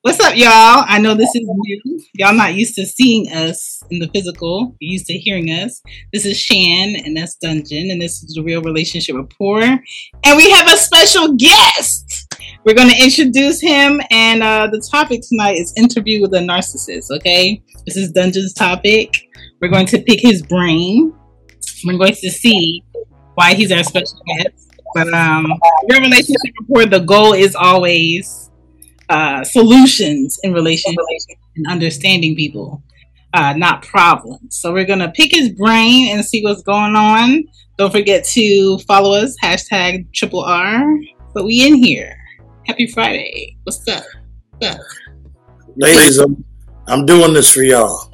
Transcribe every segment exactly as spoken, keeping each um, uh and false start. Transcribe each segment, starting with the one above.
What's up, y'all? I know this is new. Y'all not used to seeing us in the physical. You're used to hearing us. This is Shan, and that's Dungeon, and this is the Real Relationship Rapport. And we have a special guest. We're going to introduce him, and uh, the topic tonight is interview with a narcissist, okay? This is Dungeon's topic. We're going to pick his brain. We're going to see why he's our special guest. But um, Real Relationship Rapport, the goal is always Uh, solutions in relationships and understanding people, uh, not problems. So we're going to pick his brain and see what's going on. Don't forget to follow us, hashtag triple R. But we in here. Happy Friday. What's up? What's up? Ladies, I'm, I'm doing this for y'all.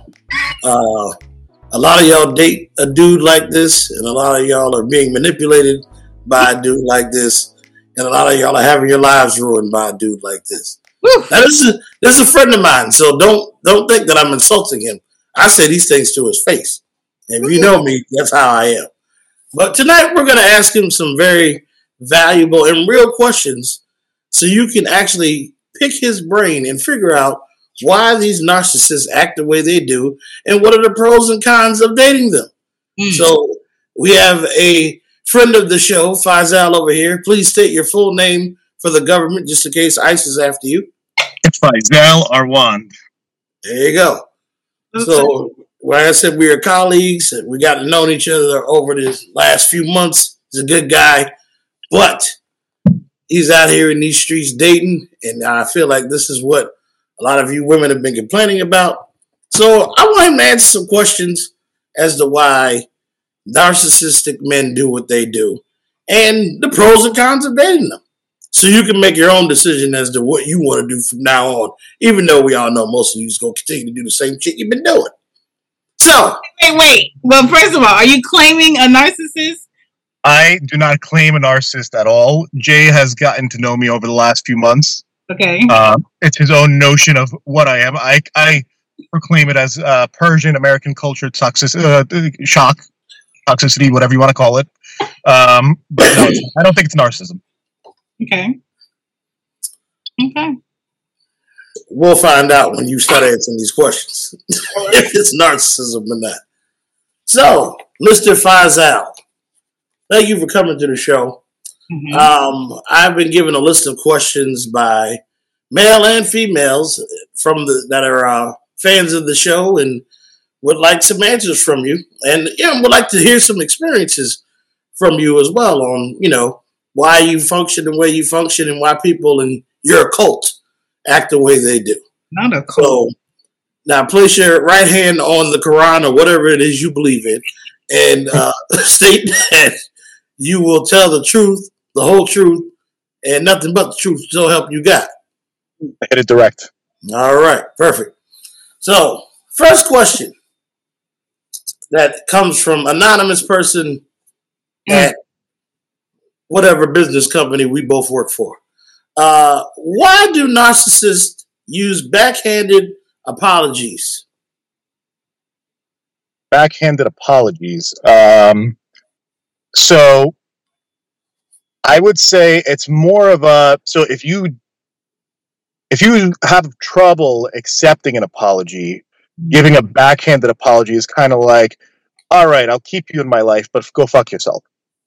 Uh, a lot of y'all date a dude like this, and a lot of y'all are being manipulated by a dude like this, and a lot of y'all are having your lives ruined by a dude like this. Now, this is this is a friend of mine, so don't don't think that I'm insulting him. I say these things to his face, and if you know me, that's how I am. But tonight we're going to ask him some very valuable and real questions, so you can actually pick his brain and figure out why these narcissists act the way they do, and what are the pros and cons of dating them. Mm. So we have a friend of the show, Faisal, over here. Please state your full name for the government, just in case ICE is after you. It's Faisal Arwan. There you go. Okay. So, like I said, we are colleagues. We got to know each other over this last few months. He's a good guy, but he's out here in these streets dating, and I feel like this is what a lot of you women have been complaining about. So I want him to answer some questions as to why narcissistic men do what they do, and the pros and cons of dating them. So you can make your own decision as to what you want to do from now on, even though we all know most of you is going to continue to do the same shit you've been doing. So. Wait, wait. Well, first of all, are you claiming a narcissist? I do not claim a narcissist at all. Jay has gotten to know me over the last few months. Okay. Uh, it's his own notion of what I am. I, I proclaim it as uh, Persian American culture toxic, uh, shock, toxicity, whatever you want to call it. Um, but no, I don't think it's narcissism. Okay. Okay. We'll find out when you start answering these questions if it's narcissism or not. So, Mister Faisal, thank you for coming to the show. Mm-hmm. Um, I've been given a list of questions by male and females from the that are uh, fans of the show and would like some answers from you, and yeah, would like to hear some experiences from you as well on you know. why you function the way you function and why people in your cult act the way they do. Not a cult. So, now place your right hand on the Quran or whatever it is you believe in and uh, state that you will tell the truth, the whole truth, and nothing but the truth, so help you God. Hit it direct. All right, perfect. So, first question that comes from anonymous person mm. at whatever business company we both work for. Uh, why do narcissists use backhanded apologies? Backhanded apologies. Um, so I would say it's more of a, so if you, if you have trouble accepting an apology, giving a backhanded apology is kind of like, all right, I'll keep you in my life, but go fuck yourself.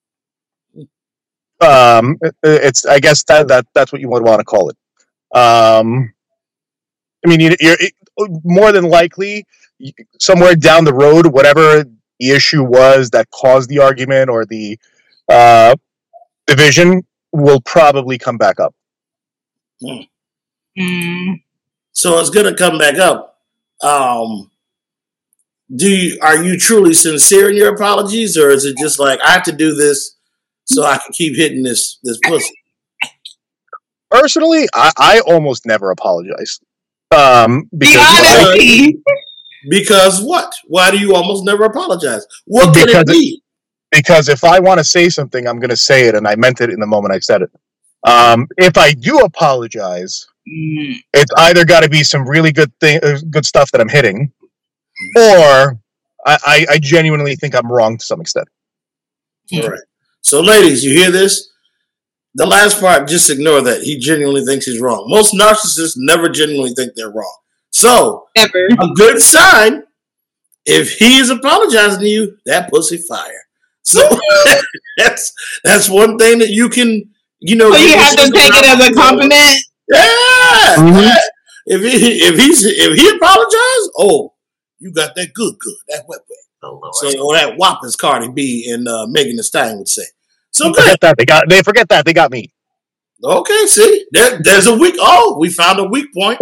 Um, it, it's, I guess that, that, that's what you would want to call it. Um, I mean, you, you're it, more than likely somewhere down the road, whatever the issue was that caused the argument or the, uh, division will probably come back up. Hmm. Mm. So it's going to come back up. Um, do you, are you truly sincere in your apologies, or is it just like, I have to do this so I can keep hitting this this pussy? Personally, I, I almost never apologize. Um, because I, because what? Why do you almost never apologize? What could it be? Because if I want to say something, I'm going to say it, and I meant it in the moment I said it. Um, if I do apologize, mm. it's either got to be some really good thing, uh, good stuff that I'm hitting, or I, I, I genuinely think I'm wrong to some extent. All right. So, ladies, you hear this? The last part, just ignore that. He genuinely thinks he's wrong. Most narcissists never genuinely think they're wrong. So, Ever. a good sign, if he is apologizing to you, that pussy fire. So, that's that's one thing that you can, you know. So you have to take it as a compliment? Yeah. Mm-hmm. yeah. If he, if he's if he apologized, oh, you got that good good, that wet wet. Oh, Lord. So, or that whop, as Cardi B and uh, Megan Thee Stallion would say. So good. Forget that they got. They forget that they got me. Okay, see, there, there's a weak. Oh, we found a weak point.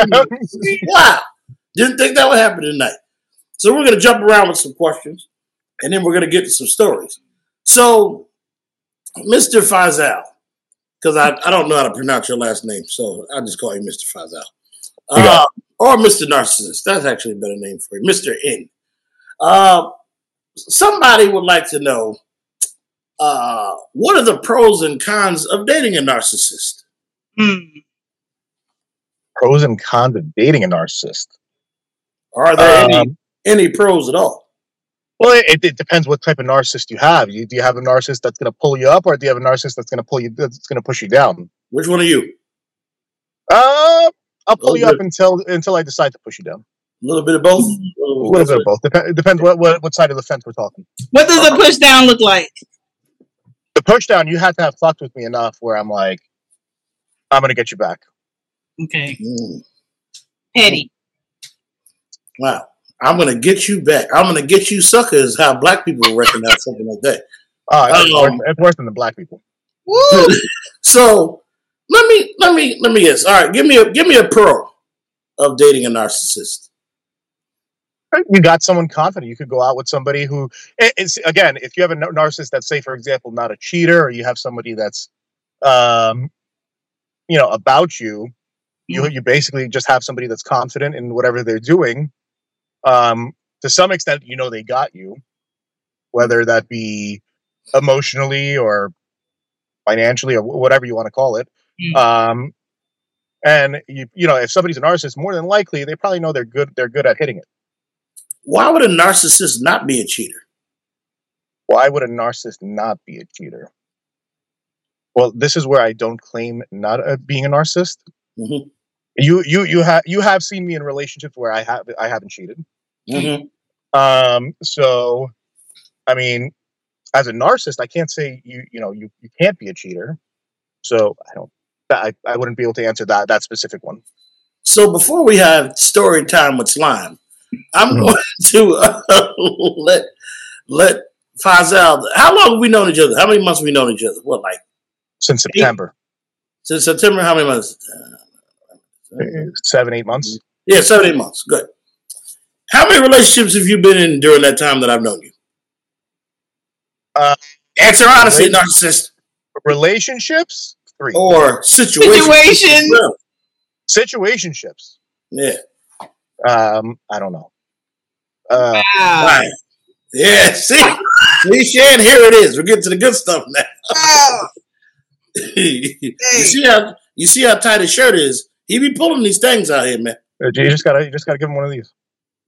Wow, didn't think that would happen tonight. So we're gonna jump around with some questions, and then we're gonna get to some stories. So, Mister Faisal, because I, I don't know how to pronounce your last name, so I'll just call you Mister Faisal, uh, or Mister Narcissist. That's actually a better name for you, Mister N. Uh, somebody would like to know. Uh, what are the pros and cons of dating a narcissist? Hmm. Pros and cons of dating a narcissist. Are there Um, any, any pros at all? Well, it, it depends what type of narcissist you have. You, do you have a narcissist that's going to pull you up, or do you have a narcissist that's going to pull you? That's going to push you down. Which one are you? Uh, I'll pull Oh, you up good. until until I decide to push you down. A little bit of both? A little bit of both. Dep- it depends what, what what side of the fence we're talking. What does a push down look like? The push down, you have to have fucked with me enough where I'm like, I'm going to get you back. Okay. Mm. Petty. Wow. I'm going to get you back. I'm going to get you suckers, how black people recognize something like that. Oh, it's, Um, worse, it's worse than the black people. Woo! So let me let me let me guess. All right, give me a give me a pro of dating a narcissist. You got someone confident. You could go out with somebody who, it's again, if you have a nar- narcissist that's, say, for example, not a cheater, or you have somebody that's, um, you know, about you, you you basically just have somebody that's confident in whatever they're doing. Um, to some extent, you know, they got you, whether that be emotionally or financially or whatever you want to call it. Mm. Um, and you you know, if somebody's a narcissist, more than likely they probably know they're good. They're good at hitting it. Why would a narcissist not be a cheater? Why would a narcissist not be a cheater? Well, this is where I don't claim not uh, being a narcissist. Mm-hmm. You you you have you have seen me in relationships where I have I haven't cheated. Mm-hmm. Um, so, I mean, as a narcissist, I can't say you you know you, you can't be a cheater. So I don't I, I wouldn't be able to answer that that specific one. So before we have story time with Slime, I'm Mhm. going to uh, let let Faisal. How long have we known each other? How many months have we known each other? What, like Since September, since September? How many months? Uh, seven eight months. yeah, seven, eight months. Good. How many relationships have you been in during that time that I've known you? Uh, Answer honestly, Relation- narcissist. relationships three. Or situation. Situation. Situationships. Yeah. Um, I don't know. Uh, Wow. Right. Yeah, see? See, Shan, here it is. We're getting to the good stuff now. Wow. you see how you see how tight his shirt is? He be pulling these things out here, man. you just gotta you just gotta give him one of these.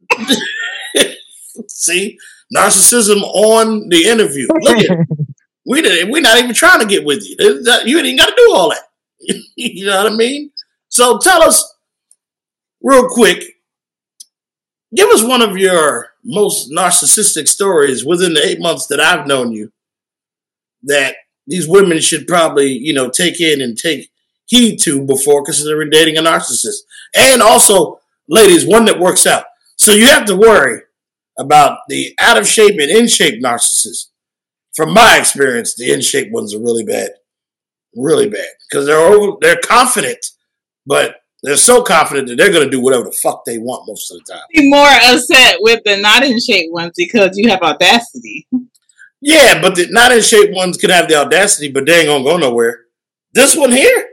See? Narcissism on the interview. Look at it. We did, we're not even trying to get with you. You ain't even got to do all that. You know what I mean? So tell us real quick, give us one of your most narcissistic stories within the eight months that I've known you that these women should probably, you know, take in and take heed to before considering dating a narcissist. And also, ladies, one that works out. So you have to worry about the out of shape and in shape narcissist. From my experience, the in shape ones are really bad, really bad because they're over, they're confident, but they're so confident that they're going to do whatever the fuck they want most of the time. Be more upset with the not in shape ones because you have audacity. Yeah, but the not in shape ones can have the audacity, but they ain't gonna go nowhere. This one here,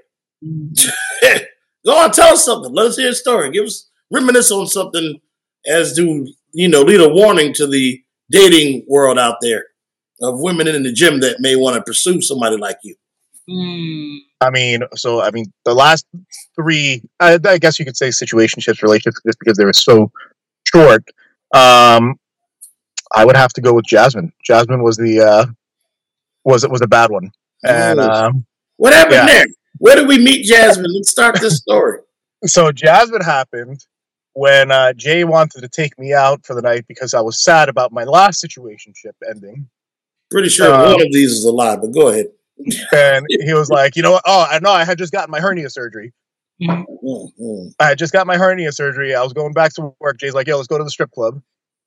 go on, tell us something. Let us hear a story. Give us reminisce on something as to, you know, lead a warning to the dating world out there of women in the gym that may want to pursue somebody like you. Mm. I mean, so I mean, the last three, I, I guess you could say situationships, relationships, just because they were so short. Um, I would have to go with Jasmine. Jasmine was the uh, was was a bad one, and Yes. um, What happened Yeah. there? Where did we meet Jasmine? Let's start this story. So Jasmine happened when uh, Jay wanted to take me out for the night because I was sad about my last situationship ending. Pretty sure Um, one of these is a lie, but go ahead. And he was like, you know what? Oh, I know. I had just gotten my hernia surgery. Mm-hmm. I had just got my hernia surgery. I was going back to work. Jay's like, yo, let's go to the strip club.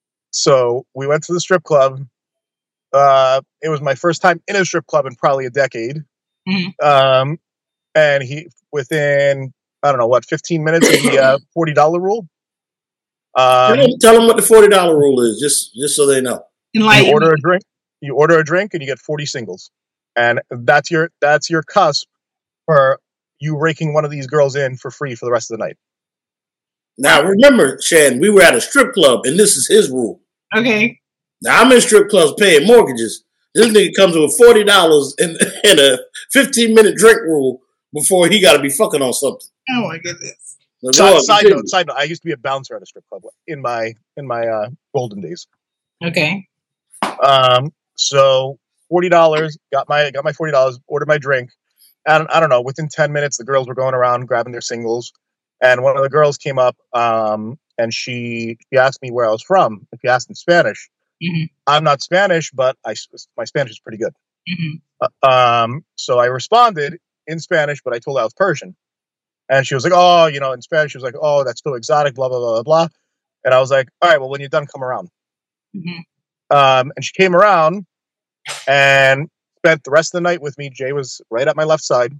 So we went to the strip club. Uh, it was my first time in a strip club in probably a decade. Mm-hmm. Um, and he, within, I don't know, what, fifteen minutes of the uh, forty dollar rule. Um, tell, them, tell them what the forty dollar rule is, just just so they know. Like, you order a drink, you order a drink, and you get forty singles, and that's your that's your cusp for you raking one of these girls in for free for the rest of the night. Now remember, Shan, we were at a strip club, and this is his rule. Okay. Now I'm in strip clubs paying mortgages. This nigga comes with forty dollars and, and a fifteen minute drink rule before he got to be fucking on something. Oh my goodness. So go Side, on, side continue. note, side note. I used to be a bouncer at a strip club in my in my uh, golden days. Okay. Um, so forty dollars, got my got my forty dollars, ordered my drink, and I don't know. Within ten minutes, the girls were going around grabbing their singles, and one of the girls came up, um, and she she asked me where I was from. If you asked in Spanish, Mm-hmm. I'm not Spanish, but I my Spanish is pretty good. Mm-hmm. Uh, um, so I responded in Spanish, but I told her I was Persian, and she was like, "Oh, you know," in Spanish, she was like, "Oh, that's so exotic," blah blah blah blah blah, and I was like, "All right, well, when you're done, come around." Mm-hmm. Um, and she came around and spent the rest of the night with me. Jay was right at my left side.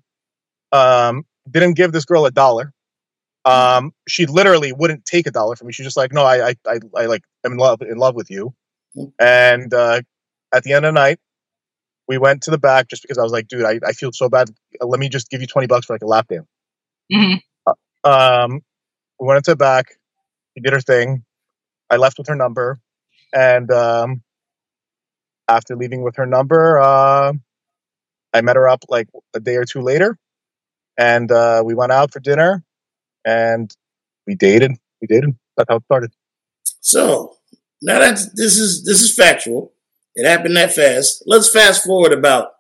Um, didn't give this girl a dollar. Um, she literally wouldn't take a dollar from me. She's just like, no, I, I, I, I like, I'm in love, in love with you. And uh, at the end of the night, we went to the back just because I was like, dude, I, I feel so bad. Let me just give you twenty bucks for like a lap dance. Mm-hmm. Um, we went into the back. She did her thing. I left with her number. And um, after leaving with her number, uh, I met her up like a day or two later. And uh, we went out for dinner. And we dated. We dated. That's how it started. So now that's this is this is factual. It happened that fast. Let's fast forward about,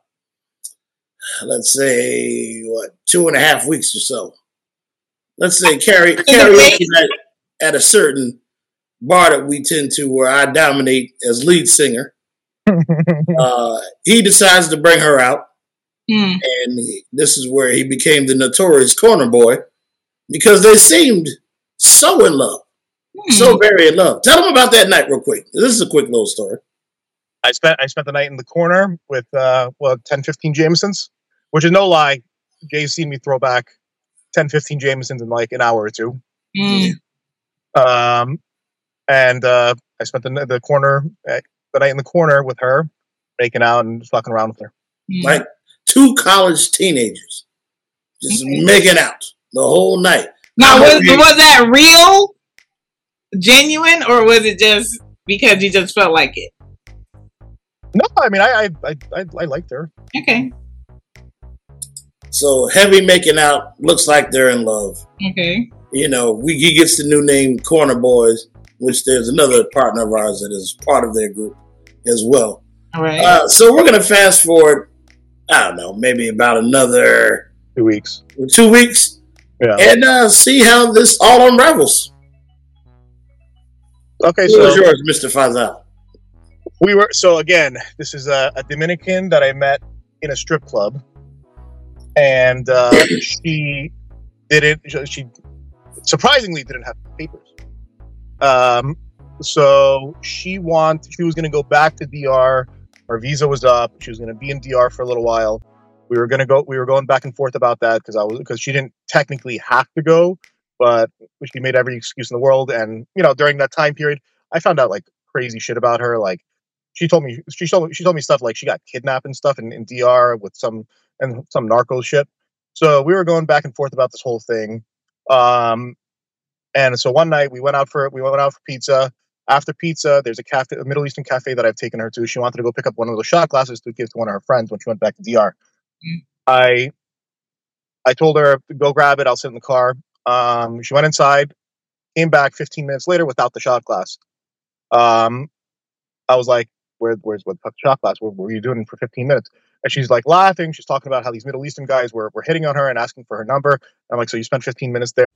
let's say, what, two and a half weeks or so. Let's say carry karaoke night at a certain bar that we tend to, where I dominate as lead singer. uh, he decides to bring her out, Mm. and he, this is where he became the notorious corner boy, because they seemed so in love, Mm. so very in love. Tell them about that night real quick. This is a quick little story. I spent I spent the night in the corner with uh well ten, fifteen Jamesons, which is no lie. Jay's seen me throw back ten, fifteen Jamesons in like an hour or two. Mm. Um, and uh, I spent the the corner the night in the corner with her, making out and just fucking around with her. Mm. Like two college teenagers just Okay. making out the whole night. Now, I'm was, okay. was that real, genuine, or was it just because you just felt like it? No, I mean I I I, I, I liked her. Okay. So heavy making out, looks like they're in love. Okay. You know, we he gets the new name Corner Boys, which there's another partner of ours that is part of their group as well. All right. Uh, so we're gonna fast forward, I don't know, maybe about another Two weeks. two weeks, Yeah. and uh, see how this all unravels. Okay, Who was so yours, Mister Fazal? we were so again. This is a, a Dominican that I met in a strip club, and uh, she didn't. She surprisingly didn't have papers. Um, so she want she was going to go back to D R. Her visa was up. She was going to be in D R for a little while. We were going to go. We were going back and forth about that because I was because she didn't technically have to go, but she made every excuse in the world. And you know, during that time period, I found out like crazy shit about her. Like she told me she told me she told me stuff like she got kidnapped and stuff in, in D R with some and some narco shit. So we were going back and forth about this whole thing. Um, and so one night we went out for we went out for pizza. After pizza, there's a cafe, a Middle Eastern cafe that I've taken her to. She wanted to go pick up one of those shot glasses to give to one of her friends when she went back to D R. Mm. I I told her to go grab it. I'll sit in the car. Um, she went inside, came back fifteen minutes later without the shot glass. Um, I was like, Where, "Where's what the fuck shot glass? What, what were you doing for fifteen minutes?" And she's like laughing. She's talking about how these Middle Eastern guys were, were hitting on her and asking for her number. I'm like, so you spent fifteen minutes there?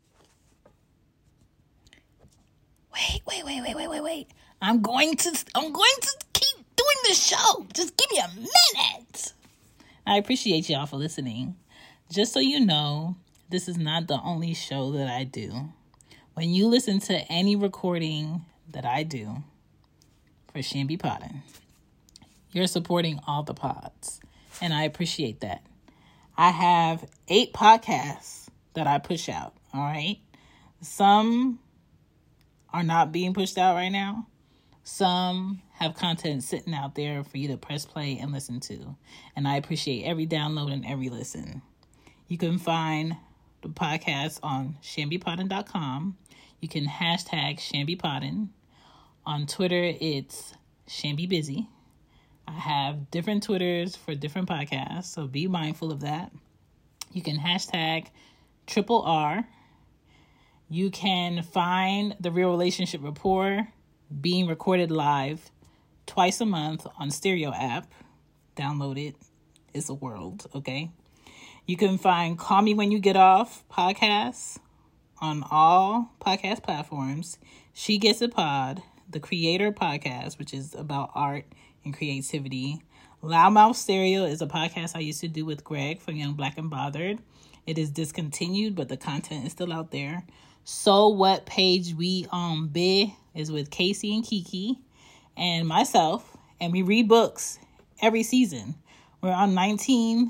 Wait, wait, wait, wait, wait, wait, wait. I'm going to, I'm going to keep doing the show. Just give me a minute. I appreciate y'all for listening. Just so you know, this is not the only show that I do. When you listen to any recording that I do for Shambi Poddin, you're supporting all the pods, and I appreciate that. I have eight podcasts that I push out, all right? Some are not being pushed out right now. Some have content sitting out there for you to press play and listen to, and I appreciate every download and every listen. You can find the podcast on Shambi Poddin dot com. You can hashtag Shambi Poddin. On Twitter, it's Shambi Busy. I have different Twitters for different podcasts, so be mindful of that. You can hashtag Triple R. You can find The Real Relationship Rapport being recorded live twice a month on Stereo app. Download it. It's a world, okay? You can find Call Me When You Get Off podcasts on all podcast platforms. She Gets a Pod, the Creator podcast, which is about art and creativity. Loudmouth Stereo is a podcast I used to do with Greg from Young Black and Bothered. It is discontinued, but the content is still out there. So What Page We On Be is with Casey and Kiki and myself, and we read books every season. We're on nineteen.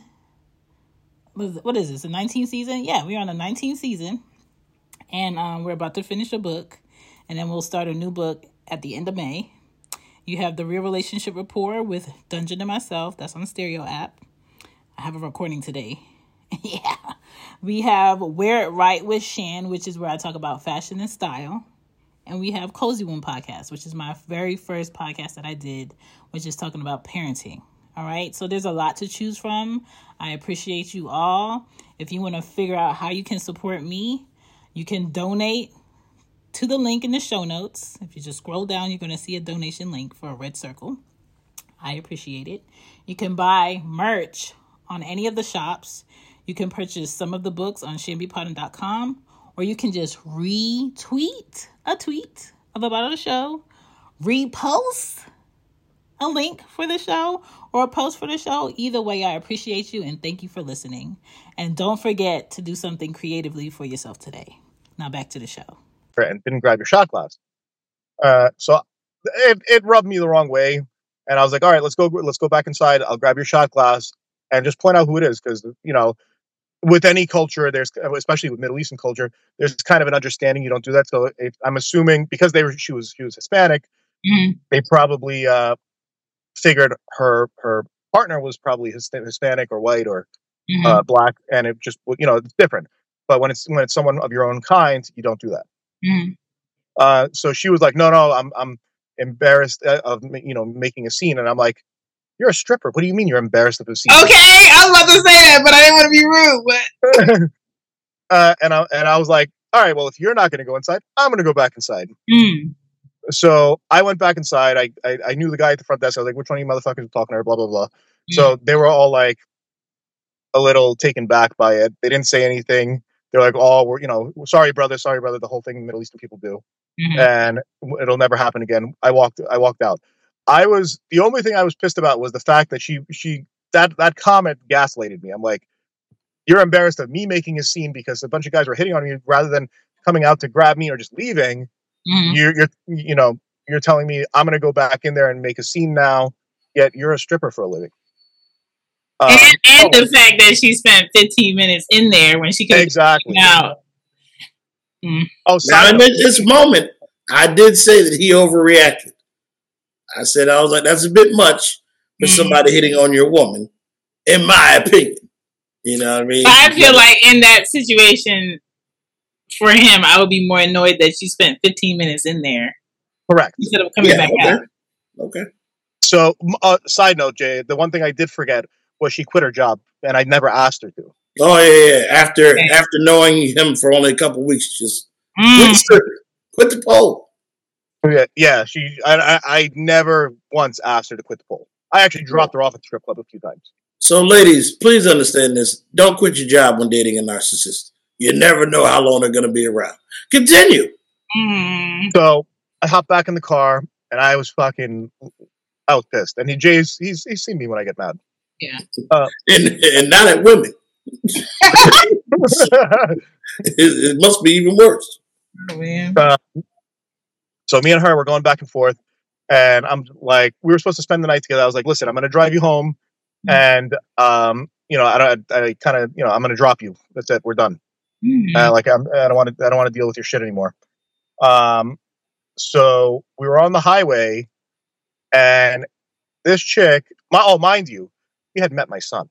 What is this? The nineteenth season? Yeah, we're on the nineteenth season, and um, we're about to finish a book, and then we'll start a new book at the end of May. You have The Real Relationship Rapport with Dungeon and myself. That's on the Stereo app. I have a recording today. Yeah. We have Wear It Right with Shan, which is where I talk about fashion and style. And we have Cozy One Podcast, which is my very first podcast that I did, which is talking about parenting. All right. So there's a lot to choose from. I appreciate you all. If you want to figure out how you can support me, you can donate to the link in the show notes. If you just scroll down, you're going to see a donation link for a red circle. I appreciate it. You can buy merch on any of the shops. You can purchase some of the books on Shambi Poddin dot com, or you can just retweet a tweet of about the show, repost a link for the show, or a post for the show. Either way, I appreciate you and thank you for listening. And don't forget to do something creatively for yourself today. Now back to the show. And didn't grab your shot glass. Uh, so it, it rubbed me the wrong way. And I was like, all right, let's go, let's go back inside. I'll grab your shot glass and just point out who it is. Cause you know, with any culture, there's, especially with Middle Eastern culture, there's kind of an understanding you don't do that. So if, I'm assuming because they were, she was, she was Hispanic, mm-hmm. they probably, uh, figured her, her partner was probably Hispanic or white or, mm-hmm. uh, black. And it just, you know, it's different. But when it's, when it's someone of your own kind, you don't do that. Mm-hmm. Uh, so she was like, no, no, I'm, I'm embarrassed of, you know, making a scene. And I'm like, you're a stripper. What do you mean you're embarrassed of a scene? Okay. I was about to say that, but I didn't want to be rude, but, uh, and I, and I was like, all right, well, if you're not going to go inside, I'm going to go back inside. Mm. So I went back inside. I, I, I knew the guy at the front desk. I was like, which one of you motherfuckers are talking to her? Blah, blah, blah. Mm. So they were all like a little taken back by it. They didn't say anything. They're like, oh, we're, you know, sorry, brother, sorry, brother. The whole thing Middle Eastern people do. Mm-hmm. And it'll never happen again. I walked, I walked out. I was, the only thing I was pissed about was the fact that she, she, that, that comment gaslighted me. I'm like, you're embarrassed of me making a scene because a bunch of guys were hitting on me rather than coming out to grab me or just leaving. Mm-hmm. You're, you're, you know, you're telling me I'm going to go back in there and make a scene now, yet you're a stripper for a living. Um, and and oh, the fact that she spent fifteen minutes in there when she could exactly out. Mm. Oh, now in this moment, I did say that he overreacted. I said I was like, that's a bit much for mm. somebody hitting on your woman, in my opinion. You know what I mean? But I feel like in that situation, for him, I would be more annoyed that she spent fifteen minutes in there. Correct. Instead of coming yeah, back okay. out. Okay. So, uh, side note, Jay, the one thing I did forget was she quit her job, and I never asked her to. Oh yeah, yeah. After okay. after knowing him for only a couple of weeks, just mm. quit the stripper, quit the pole. Yeah, yeah. She, I, I, I never once asked her to quit the pole. I actually dropped her off at the strip club a few times. So, ladies, please understand this. Don't quit your job when dating a narcissist. You never know how long they're going to be around. Continue. Mm. So I hopped back in the car, and I was fucking, I was pissed. And he, Jay's, he's he's seen me when I get mad. Yeah. Uh, and, and not at women. it, it must be even worse. Oh, man. Uh, so me and her were going back and forth, and I'm like, we were supposed to spend the night together. I was like, listen, I'm going to drive you home, mm. and um, you know, I, I, I kind of, you know, I'm going to drop you. That's it. We're done. Mm-hmm. Uh, like, I'm, I don't want to, I don't want to deal with your shit anymore. Um, so we were on the highway, and this chick, my, oh, mind you, he had met my son.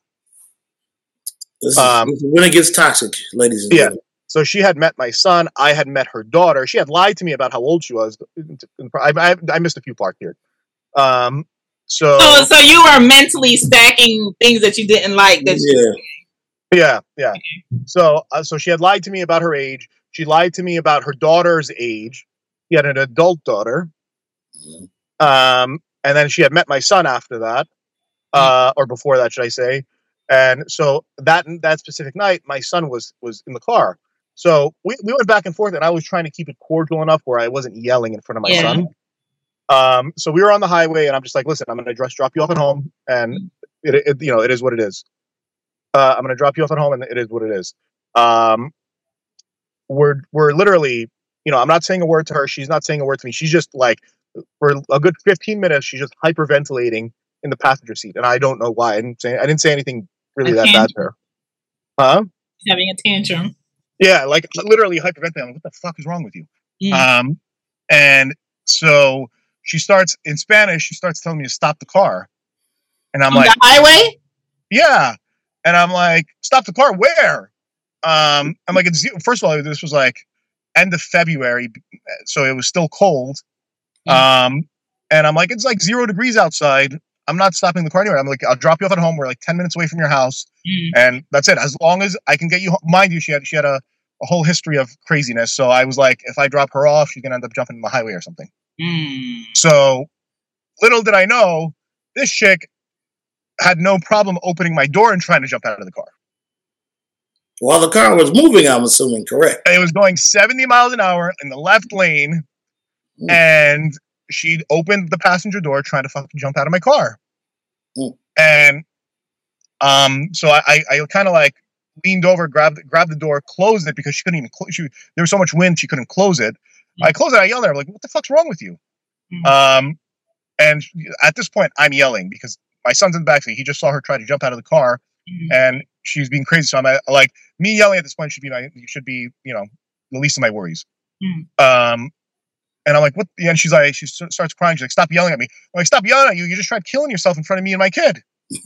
This is, um, this is when it gets toxic, ladies and gentlemen. Yeah. So she had met my son. I had met her daughter. She had lied to me about how old she was. I, I, I missed a few parts here. Um, so, so, so you were mentally stacking things that you didn't like. That yeah, you- yeah, yeah. So, uh, so she had lied to me about her age. She lied to me about her daughter's age. She had an adult daughter. Mm-hmm. Um, and then she had met my son after that, uh, or before that, should I say? And so that that specific night, my son was was in the car. So we, we went back and forth, and I was trying to keep it cordial enough where I wasn't yelling in front of my yeah. son. Um, so we were on the highway, and I'm just like, listen, I'm going to just drop you off at home, and it, it you know it is what it is. Uh, I'm going to drop you off at home, and it is what it is. Um, we're we're literally, you know, I'm not saying a word to her. She's not saying a word to me. She's just like, for a good fifteen minutes, she's just hyperventilating in the passenger seat, and I don't know why. I didn't say I didn't say anything really a that tantrum. bad to her. Huh? Having a tantrum. Yeah, like literally hyperventilating. What the fuck is wrong with you? Mm. Um, and so she starts in Spanish. She starts telling me to stop the car, and I'm On like, the highway. Yeah, and I'm like, stop the car. Where? Um, I'm like, it's, first of all, this was like end of February, so it was still cold. Mm. Um, and I'm like, it's like zero degrees outside. I'm not stopping the car anywhere. I'm like, I'll drop you off at home. We're like ten minutes away from your house. Mm. And that's it. As long as I can get you home. Mind you, she had, she had a, a whole history of craziness. So I was like, if I drop her off, she's going to end up jumping in the highway or something. Mm. So little did I know, this chick had no problem opening my door and trying to jump out of the car. While the car was moving, I'm assuming, correct? It was going seventy miles an hour in the left lane. Mm. And she opened the passenger door trying to fucking jump out of my car. Mm. And um, so I, I, I kind of like leaned over, grabbed grabbed the door, closed it because she couldn't even close. She, there was so much wind, she couldn't close it. Mm. I closed it. I yelled at her, like, what the fuck's wrong with you? Mm. Um, and at this point, I'm yelling because my son's in the backseat. He just saw her try to jump out of the car, mm. and she's being crazy. So I'm like, me yelling at this point should be my, should be, you know, the least of my worries. Mm. Um, And I'm like, what? And she's like, she starts crying. She's like, stop yelling at me. I'm like, stop yelling at you. You just tried killing yourself in front of me and my kid.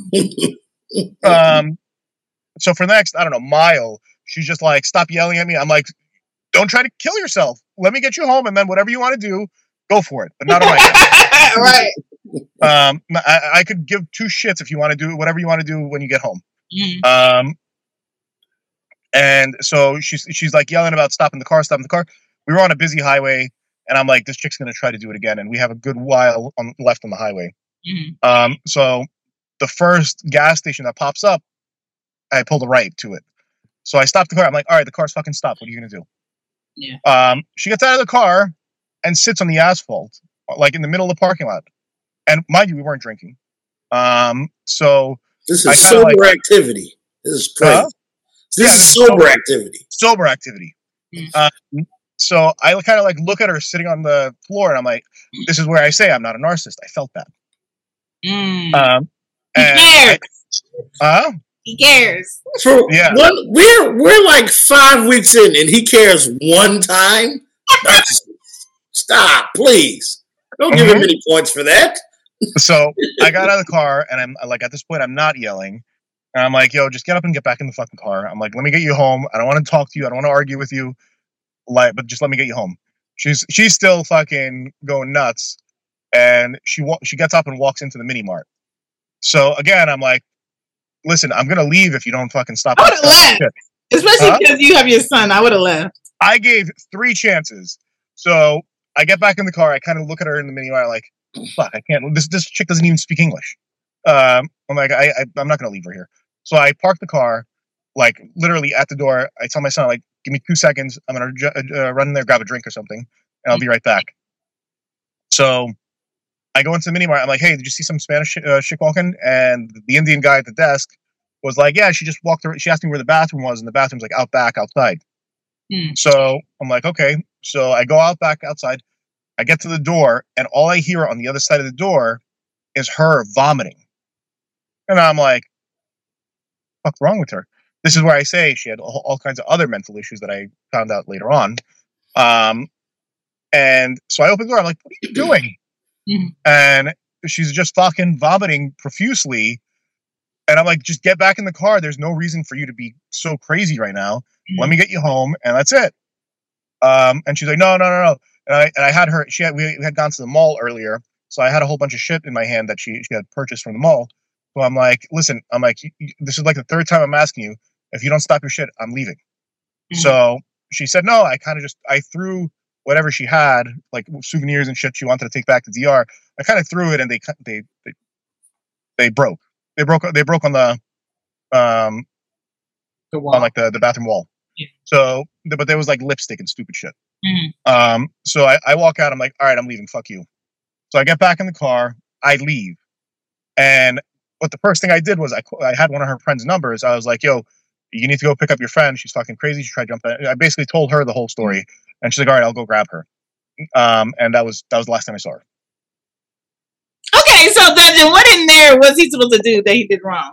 um, so for the next, I don't know, mile, she's just like, stop yelling at me. I'm like, don't try to kill yourself. Let me get you home. And then whatever you want to do, go for it. But not on my head. Right. Um, I, I could give two shits if you want to do whatever you want to do when you get home. Mm. Um, and so she's, she's like yelling about stopping the car, stopping the car. We were on a busy highway. And I'm like, this chick's going to try to do it again. And we have a good while on, left on the highway. Mm-hmm. Um, so the first gas station that pops up, I pulled a right to it. So I stopped the car. I'm like, all right, the car's fucking stopped. What are you going to do? Yeah. Um, she gets out of the car and sits on the asphalt, like in the middle of the parking lot. And mind you, we weren't drinking. Um, so this is sober like, activity. This is crazy. Uh, this yeah, is sober, sober activity. Sober activity. Mm-hmm. Um, So I kind of like look at her sitting on the floor, and I'm like, "This is where I say I'm not a narcissist. I felt that." Mm. Um, he cares. I, uh, he cares. So yeah, one, we're we're like five weeks in, and he cares one time. Stop, please. Don't give mm-hmm. him any points for that. So I got out of the car, and I'm like, at this point, I'm not yelling, and I'm like, "Yo, just get up and get back in the fucking car." I'm like, "Let me get you home. I don't want to talk to you. I don't want to argue with you." Like, but just let me get you home. She's she's still fucking going nuts, and she wa- she gets up and walks into the mini mart. So again, I'm like, listen, I'm gonna leave if you don't fucking stop. I would have left, shit. Especially huh? because you have your son. I would have left. I gave three chances. So I get back in the car. I kind of look at her in the mini mart, like, fuck, I can't. This this chick doesn't even speak English. um, I'm like, I, I I'm not gonna leave her here. So I park the car, like literally at the door. I tell my son, like, give me two seconds. I'm gonna ju- uh, run in there, grab a drink or something, and I'll be right back. So I go into the mini mart. I'm like, hey, did you see some Spanish uh, chick walking? And the Indian guy at the desk was like, yeah, she just walked. She asked me where the bathroom was, and the bathroom's like out back, outside. Hmm. So I'm like, okay. So I go out back outside. I get to the door, and all I hear on the other side of the door is her vomiting. And I'm like, what's wrong with her? This is where I say she had all, all kinds of other mental issues that I found out later on. Um, and so I open the door. I'm like, what are you doing? Mm-hmm. And she's just fucking vomiting profusely. And I'm like, just get back in the car. There's no reason for you to be so crazy right now. Mm-hmm. Let me get you home, and that's it. Um, and she's like, no, no, no, no. And I and I had her. She had we had gone to the mall earlier, so I had a whole bunch of shit in my hand that she she had purchased from the mall. So I'm like, listen, I'm like, this is like the third time I'm asking you. If you don't stop your shit, I'm leaving. Mm-hmm. So she said, no. I kind of just I threw whatever she had, like souvenirs and shit she wanted to take back to D R. I kind of threw it, and they they they they broke. They broke. They broke on the um the wall. on like the, the bathroom wall. Yeah. So, but there was like lipstick and stupid shit. Mm-hmm. Um, so I, I walk out. I'm like, all right, I'm leaving. Fuck you. So I get back in the car. I leave, and what the first thing I did was I I had one of her friend's numbers. I was like, yo, you need to go pick up your friend. She's fucking crazy. She tried to jump in. I basically told her the whole story, and she's like, all right, I'll go grab her. Um, and that was that was the last time I saw her. Okay, so Dungeon, what in there was he supposed to do that he did wrong?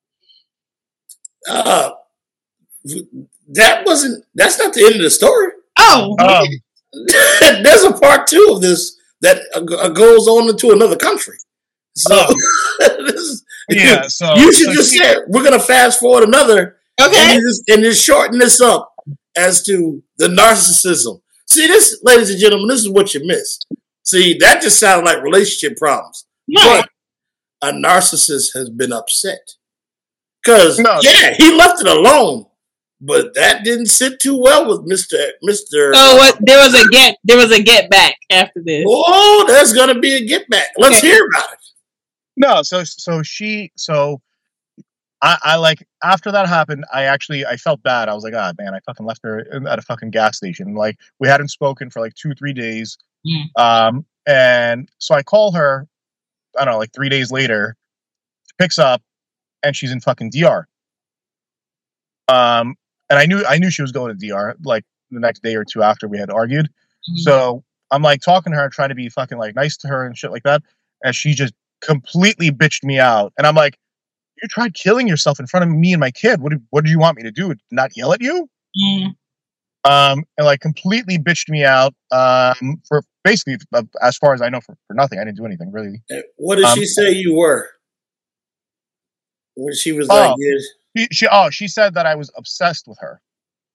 Uh, that wasn't. That's not the end of the story. Oh, Um, There's a part two of this that uh, goes on into another country. So, Oh. this, yeah. So you should so just she- say we're gonna fast forward another, okay. and just, and just shorten this up as to the narcissism. See this, ladies and gentlemen, this is what you miss. See, that just sounded like relationship problems. Right. But a narcissist has been upset. Because, No. yeah, he left it alone. But that didn't sit too well with Mister Mister So what? There was a get. There was a get back after this. Oh, there's going to be a get back. Let's Okay. hear about it. No, so so she so I, I like after that happened, I actually I felt bad. I was like, ah man, I fucking left her at a fucking gas station. Like we hadn't spoken for like two, three days. Mm. Um and so I call her, I don't know, like three days later, she picks up and she's in fucking D R. Um and I knew I knew she was going to D R like the next day or two after we had argued. Mm. So I'm like talking to her, trying to be fucking like nice to her and shit like that. And she just completely bitched me out. And I'm like, you tried killing yourself in front of me and my kid. What did, what did you want me to do? Not yell at you? Mm. Um, and like completely bitched me out um, for basically, uh, as far as I know, for, for nothing. I didn't do anything really. What did Um, she say you were? When she was Oh. like, yes. She, she oh she said that I was obsessed with her,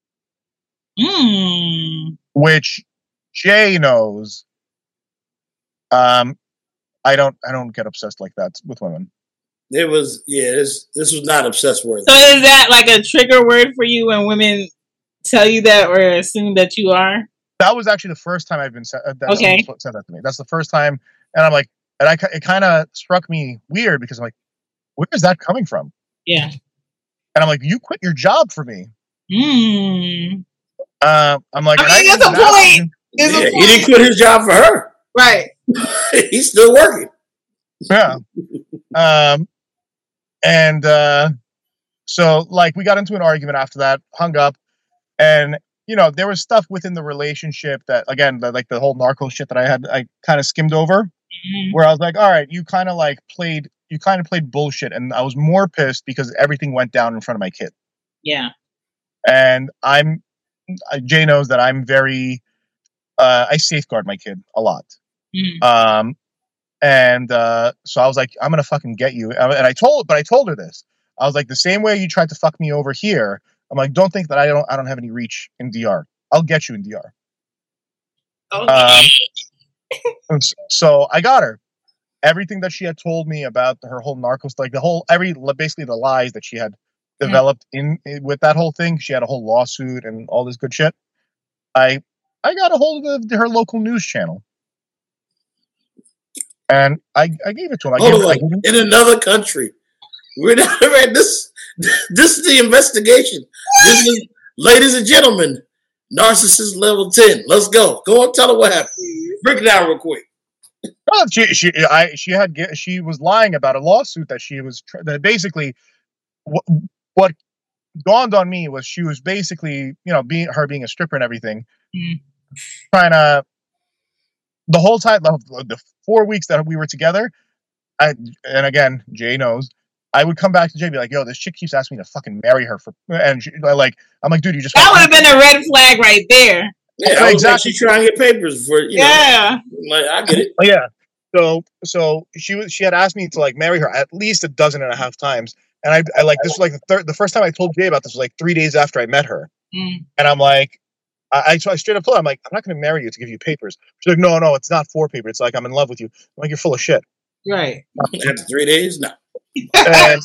Mm. which Jay knows. Um, I don't I don't get obsessed like that with women. It was, yeah, this, this was not obsessed worthy. So is that like a trigger word for you when women tell you that or assume that you are? That was actually the first time I've been said uh, that Okay. someone said that to me. That's the first time, and I'm like, and I ki- it kind of struck me weird because I'm like, where is that coming from? Yeah. And I'm like, you quit your job for me. Mm. Uh, I'm like, I and mean, didn't that's a even ask point. you. Is Yeah, a he point. didn't quit his job for her. Right. He's still working. Yeah. Um, and uh, so like we got into an argument after that, hung up, and you know there was stuff within the relationship that again, the, like the whole narco shit that I had, I kind of skimmed over. Mm. Where I was like, all right, you kind of like played, you kind of played bullshit, and I was more pissed because everything went down in front of my kid. Yeah. And I'm, uh, Jay knows that I'm very, uh, I safeguard my kid a lot. Mm. Um, and uh, so I was like, I'm gonna fucking get you. And I told, but I told her this. I was like, the same way you tried to fuck me over here. I'm like, don't think that I don't, I don't have any reach in D R. I'll get you in D R. Okay. Um, so I got her. Everything that she had told me about her whole narcos, like the whole, every basically the lies that she had developed in, in with that whole thing. She had a whole lawsuit and all this good shit. I I got a hold of the, her local news channel, And I, I gave it to him. I Hold gave, on, I gave him, in another country. We're not right. This, this is the investigation. This is, ladies and gentlemen, narcissist level ten. Let's go. Go on, tell her what happened. Break it down real quick. well, she, she, I, she had, she was lying about a lawsuit that she was, that basically, what, what dawned on me was she was basically, you know, being her being a stripper and everything, mm. trying to, the whole time, the, the four weeks that we were together, I, and again, Jay knows, I would come back to Jay and be like, yo, this chick keeps asking me to fucking marry her for, and she, like, I'm like, dude, you just, that would have been a red flag right there. Yeah, I was exactly. Like, she's trying to get papers for, you know, yeah. Like, I get it. Oh, yeah. So, so she was, she had asked me to like marry her at least a dozen and a half times. And I, I like, this was like the third, the first time I told Jay about this was like three days after I met her. Mm. And I'm like, I, I, so I straight up told her, I'm like, I'm not going to marry you to give you papers. She's like, no, no, it's not for paper. It's like, I'm in love with you. I'm like, you're full of shit. Right. After three days? No. And,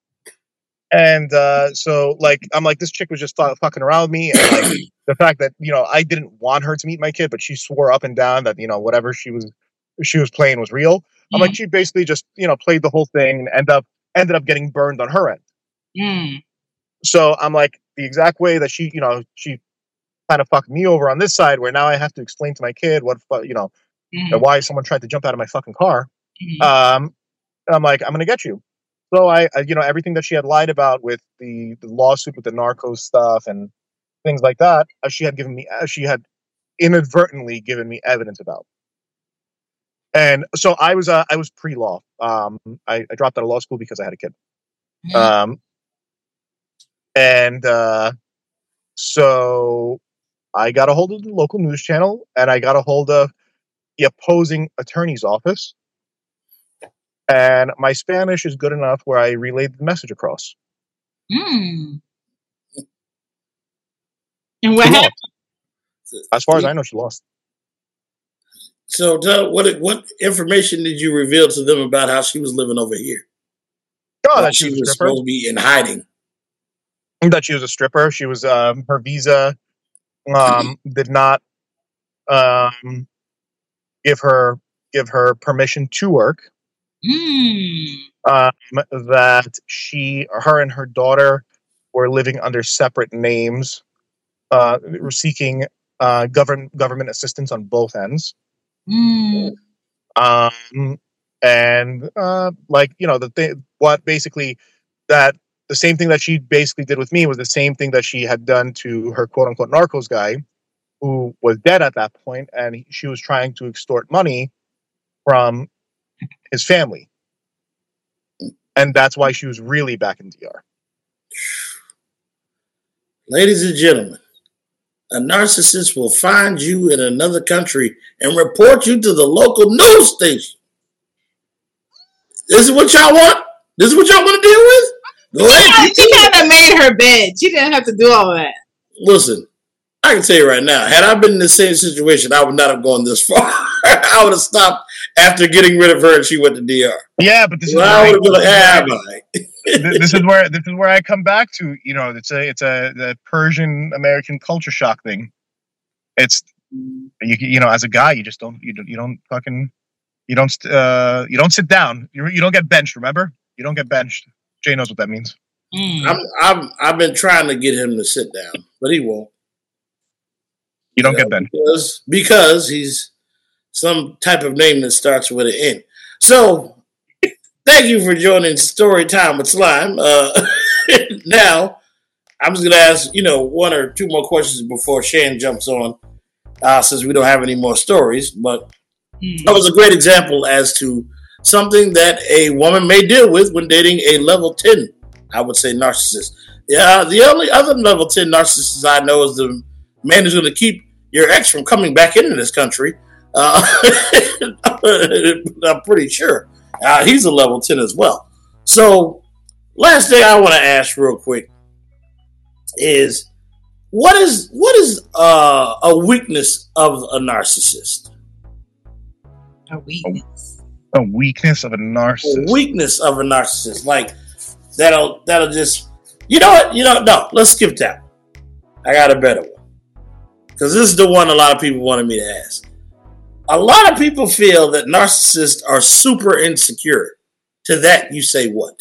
and uh, so like, I'm like, this chick was just th- fucking around with me. And like the fact that, you know, I didn't want her to meet my kid, but she swore up and down that, you know, whatever she was, she was playing was real. I'm mm. like, she basically just, you know, played the whole thing and end up, ended up getting burned on her end. Mm. So I'm like, the exact way that she, you know, she kind of fucked me over on this side, where now I have to explain to my kid what, you know, mm. why someone tried to jump out of my fucking car. Mm. Um, I'm like, I'm going to get you. So I, I, you know, everything that she had lied about with the, the lawsuit with the Narcos stuff and things like that, uh, she had given me, uh, she had inadvertently given me evidence about. And so I was, uh, I was pre-law. Um, I, I dropped out of law school because I had a kid. Mm. Um, and uh, so I got a hold of the local news channel, and I got a hold of the opposing attorney's office. And my Spanish is good enough where I relayed the message across. Mm. And what happened? As far as I know, she lost. So, tell what what information did you reveal to them about how she was living over here? Oh, that she, she was, was supposed to be in hiding. That she was a stripper. She was um, her visa um, did not um, give her give her permission to work. Mm. Um, that she, her, and her daughter were living under separate names, uh, were seeking uh, government government assistance on both ends. Mm. Um, and uh, like you know the thing, what basically that the same thing that she basically did with me was the same thing that she had done to her quote unquote narcos guy, who was dead at that point, and he, she was trying to extort money from his family. And that's why she was really back in D R. Ladies and gentlemen, a narcissist will find you in another country and report you to the local news station. This is what y'all want? This is what y'all want to deal with? Go ahead. She kind of made her bed. She didn't have to do all that. Listen, I can tell you right now, had I been in the same situation, I would not have gone this far. I would have stopped after getting rid of her and she went to D R. Yeah, but this is well, I would have been like, ah, bye. This is where this is where I come back to. You know, it's a it's a the Persian American culture shock thing. It's you you know, as a guy, you just don't you don't you don't fucking you don't uh you don't sit down. You you don't get benched. Remember, you don't get benched. Jay knows what that means. Mm. I'm I'm I've been trying to get him to sit down, but he won't. You don't you know, get benched because because he's some type of name that starts with an N. So, thank you for joining Story Time with Slime. Uh, now, I'm just going to ask, you know, one or two more questions before Shan jumps on, uh, since we don't have any more stories. But mm-hmm. that was a great example as to something that a woman may deal with when dating a level ten, I would say, narcissist. Yeah, the only other level ten narcissist I know is the man who's going to keep your ex from coming back into this country. Uh, I'm pretty sure uh, he's a level ten as well. So, last thing I want to ask real quick is, what is what is uh, a weakness of a narcissist? A weakness. A weakness of a narcissist. A weakness of a narcissist, like that'll that'll just you know what you know no let's skip that. I got a better one because this is the one a lot of people wanted me to ask. A lot of people feel that narcissists are super insecure. To that, you say what?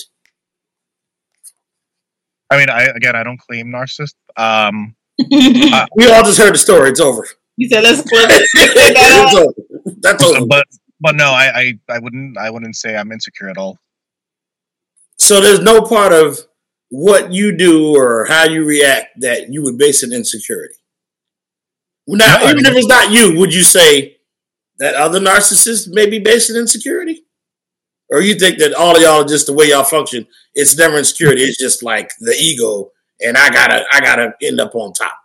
I mean, I again, I don't claim narcissist. Um, uh, we all just heard the story. It's over. You said let's close it. It's over. That's over. But but no, I, I I wouldn't I wouldn't say I'm insecure at all. So there's no part of what you do or how you react that you would base an insecurity. Now, no, even I mean, if it's not you, would you say that other narcissists may be based in insecurity? Or you think that all of y'all are just the way y'all function? It's never insecurity. It's just like the ego, and I gotta, I gotta end up on top.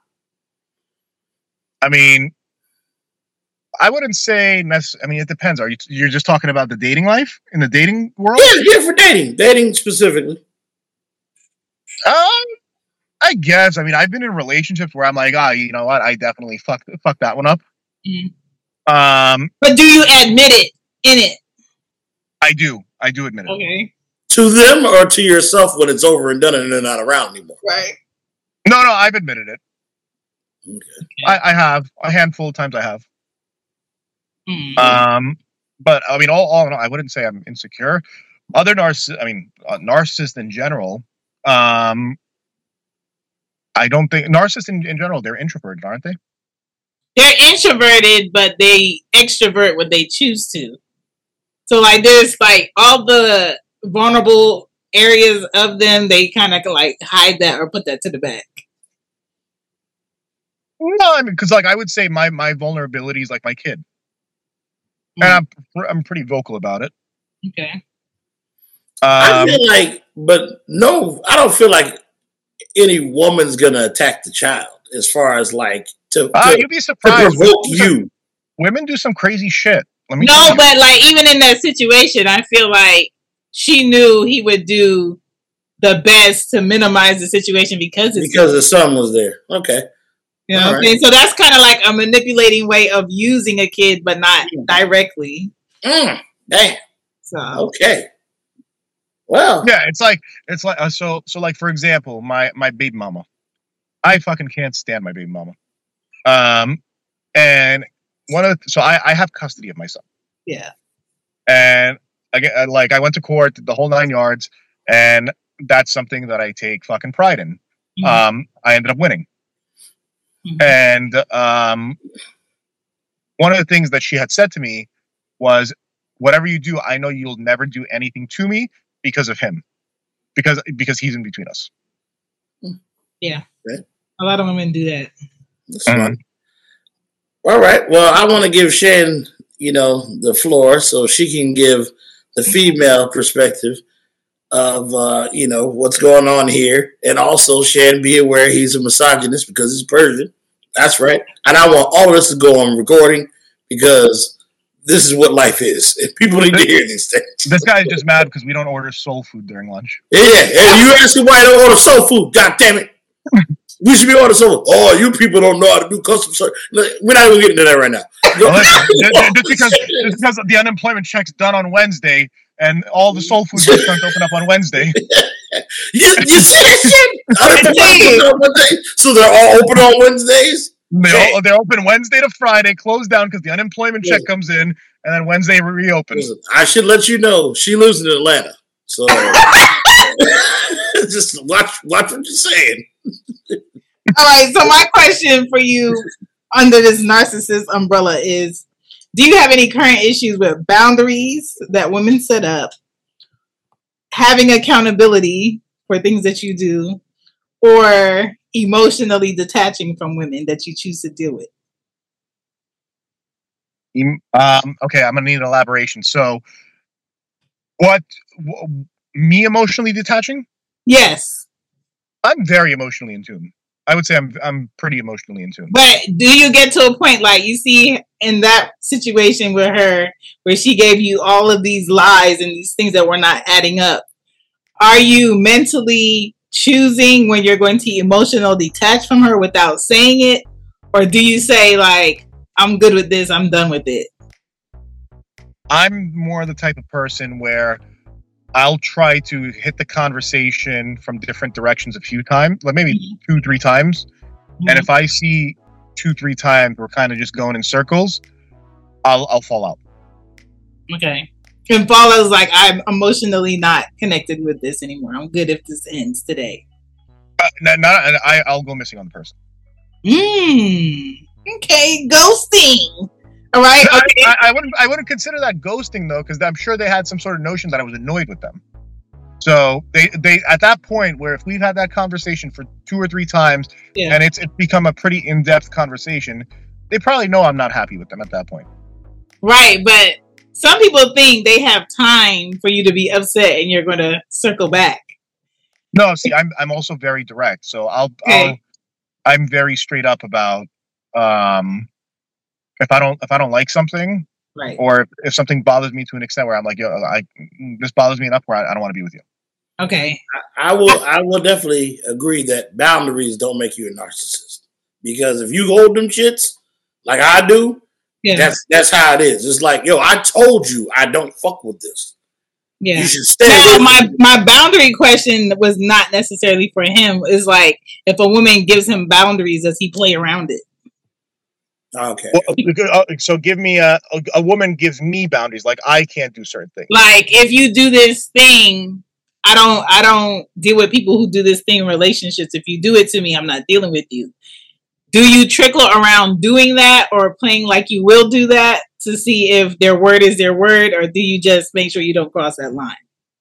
I mean, I wouldn't say. I mean, it depends. Are you? You're just talking about the dating life in the dating world? Yeah, yeah, for dating, dating specifically. Um, I guess. I mean, I've been in relationships where I'm like, ah, oh, you know what? I definitely fucked, fucked that one up. Mm-hmm. Um, but do you admit it in it? I do. I do admit it. Okay. To them or to yourself when it's over and done and they're not around anymore? Right. No, no, I've admitted it. Okay. I, I have. A handful of times I have. Mm-hmm. Um, but, I mean, all, all in all, I wouldn't say I'm insecure. Other narcissists, I mean, uh, narcissists in general, um, I don't think, narcissists in, in general, they're introverted, aren't they? They're introverted, but they extrovert when they choose to. So, like, there's, like, all the vulnerable areas of them, they kind of, like, hide that or put that to the back. No, I mean, because, like, I would say my, my vulnerability is, like, my kid. Mm. And I'm, I'm pretty vocal about it. Okay. Um, I feel like, but no, I don't feel like any woman's going to attack the child as far as, like, to, uh, to, you'd be surprised. to provoke you. Women do some crazy shit. Let me no, but like even in that situation, I feel like she knew he would do the best to minimize the situation because it's because the son was there. Okay, you know what I'm saying? So that's kind of like a manipulating way of using a kid, but not directly. Mm, damn. So okay. Well, yeah, it's like it's like uh, so so like for example, my my baby mama, I fucking can't stand my baby mama, um, and. One of the, so I, I have custody of my son. Yeah. And I get like I went to court, the whole nine yards, and that's something that I take fucking pride in. Mm-hmm. Um, I ended up winning. Mm-hmm. And um, one of the things that she had said to me was, "Whatever you do, I know you'll never do anything to me because of him, because because he's in between us." Yeah. Okay. A lot of women do that. That's mm-hmm. fun. All right. Well, I want to give Shan, you know, the floor so she can give the female perspective of, uh, you know, what's going on here. And also, Shan, be aware he's a misogynist because he's Persian. That's right. And I want all of us to go on recording because this is what life is. And people need to hear these things. This guy's just mad because we don't order soul food during lunch. Yeah. And you asking why I don't order soul food. God damn it. We should be ordering someone. Oh, you people don't know how to do custom service. We're not even getting to that right now. Well, listen, just, because, just because the unemployment check's done on Wednesday and all the soul food restaurants open up on Wednesday. you, you see that shit? So they're all open on Wednesdays? They all, they're open Wednesday to Friday, closed down because the unemployment check comes in, and then Wednesday reopens. Listen, I should let you know she lives in Atlanta. So just watch, watch what you're saying. All right, so my question for you under this narcissist umbrella is, do you have any current issues with boundaries that women set up, having accountability for things that you do, or emotionally detaching from women that you choose to deal with? Um, okay, I'm going to need an elaboration. So, what, w- me emotionally detaching? Yes. I'm very emotionally in tune. I would say I'm I'm pretty emotionally in tune. But do you get to a point like you see in that situation with her where she gave you all of these lies and these things that were not adding up? Are you mentally choosing when you're going to emotionally detach from her without saying it? Or do you say like, I'm good with this, I'm done with it? I'm more the type of person where I'll try to hit the conversation from different directions a few times, like maybe mm-hmm. two, three times. Mm-hmm. And if I see two, three times we're kind of just going in circles, I'll I'll fall out. Okay. And fall out is like, I'm emotionally not connected with this anymore. I'm good if this ends today. Uh, not, not I I'll go missing on the person. Hmm. Okay, ghosting. All right. Okay. I, I, I wouldn't I wouldn't consider that ghosting though, because I'm sure they had some sort of notion that I was annoyed with them. So they, they at that point where if we've had that conversation for two or three times Yeah. and it's it's become a pretty in-depth conversation, they probably know I'm not happy with them at that point. Right, but some people think they have time for you to be upset and you're going to circle back. No, see, I'm I'm also very direct, so I'll, Okay. I'll I'm very straight up about um if I don't if I don't like something, Right. or if, if something bothers me to an extent where I'm like, yo, I this bothers me enough where I, I don't want to be with you. Okay. I, I will. I will definitely agree that boundaries don't make you a narcissist, because if you hold them shits like I do, Yeah. that's that's how it is. It's like, yo, I told you I don't fuck with this. Yeah. You should stay. Now, away my from it. my boundary question was not necessarily for him. It's like, if a woman gives him boundaries, does he play around it? Okay. Well, uh, so give me a, a a woman gives me boundaries, like I can't do certain things. Like, if you do this thing, I don't I don't deal with people who do this thing in relationships. If you do it to me, I'm not dealing with you. Do you trickle around doing that or playing like you will do that to see if their word is their word, or do you just make sure you don't cross that line?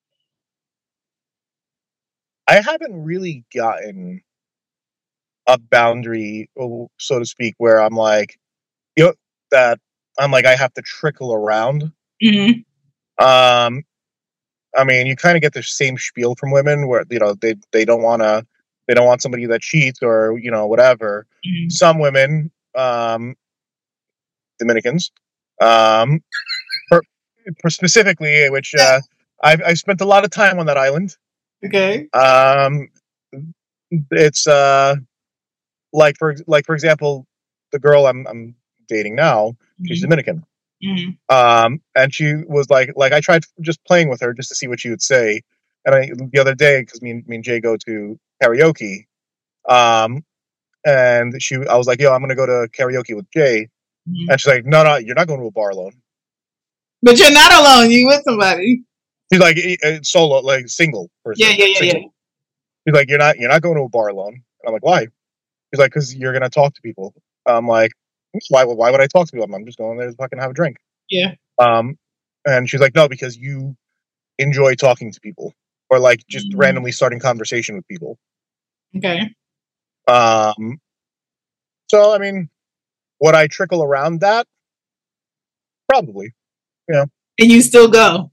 I haven't really gotten a boundary, so to speak, where I'm like, you know, that I'm like, I have to trickle around. Mm-hmm. Um, I mean, you kind of get the same spiel from women where, you know, they, they don't want to, they don't want somebody that cheats or, you know, whatever. Mm-hmm. Some women, um, Dominicans, um, for, for specifically, which, uh, I've, I've spent a lot of time on that island. Okay. Um, it's, uh, like, for, like, for example, the girl I'm, I'm dating now, she's Mm-hmm. Dominican. Mm-hmm. Um, and she was like, like I tried just playing with her just to see what she would say. And I, the other day, because me, and- me and Jay go to karaoke, um, and she, I was like, yo, I'm gonna go to karaoke with Jay, Mm-hmm. and she's like, no, no, you're not going to a bar alone. But you're not alone. You with somebody. She's like, e- e- solo, like single person. Yeah, yeah, yeah, single. yeah. She's like, you're not, you're not going to a bar alone. And I'm like, why? She's like, because you're gonna talk to people. I'm like, why? Why would I talk to people? I'm just going there to fucking have a drink. Yeah. Um, and she's like, no, because you enjoy talking to people, or like just Mhm. randomly starting conversation with people. Okay. Um, so I mean, would I trickle around that? Probably. And you still go.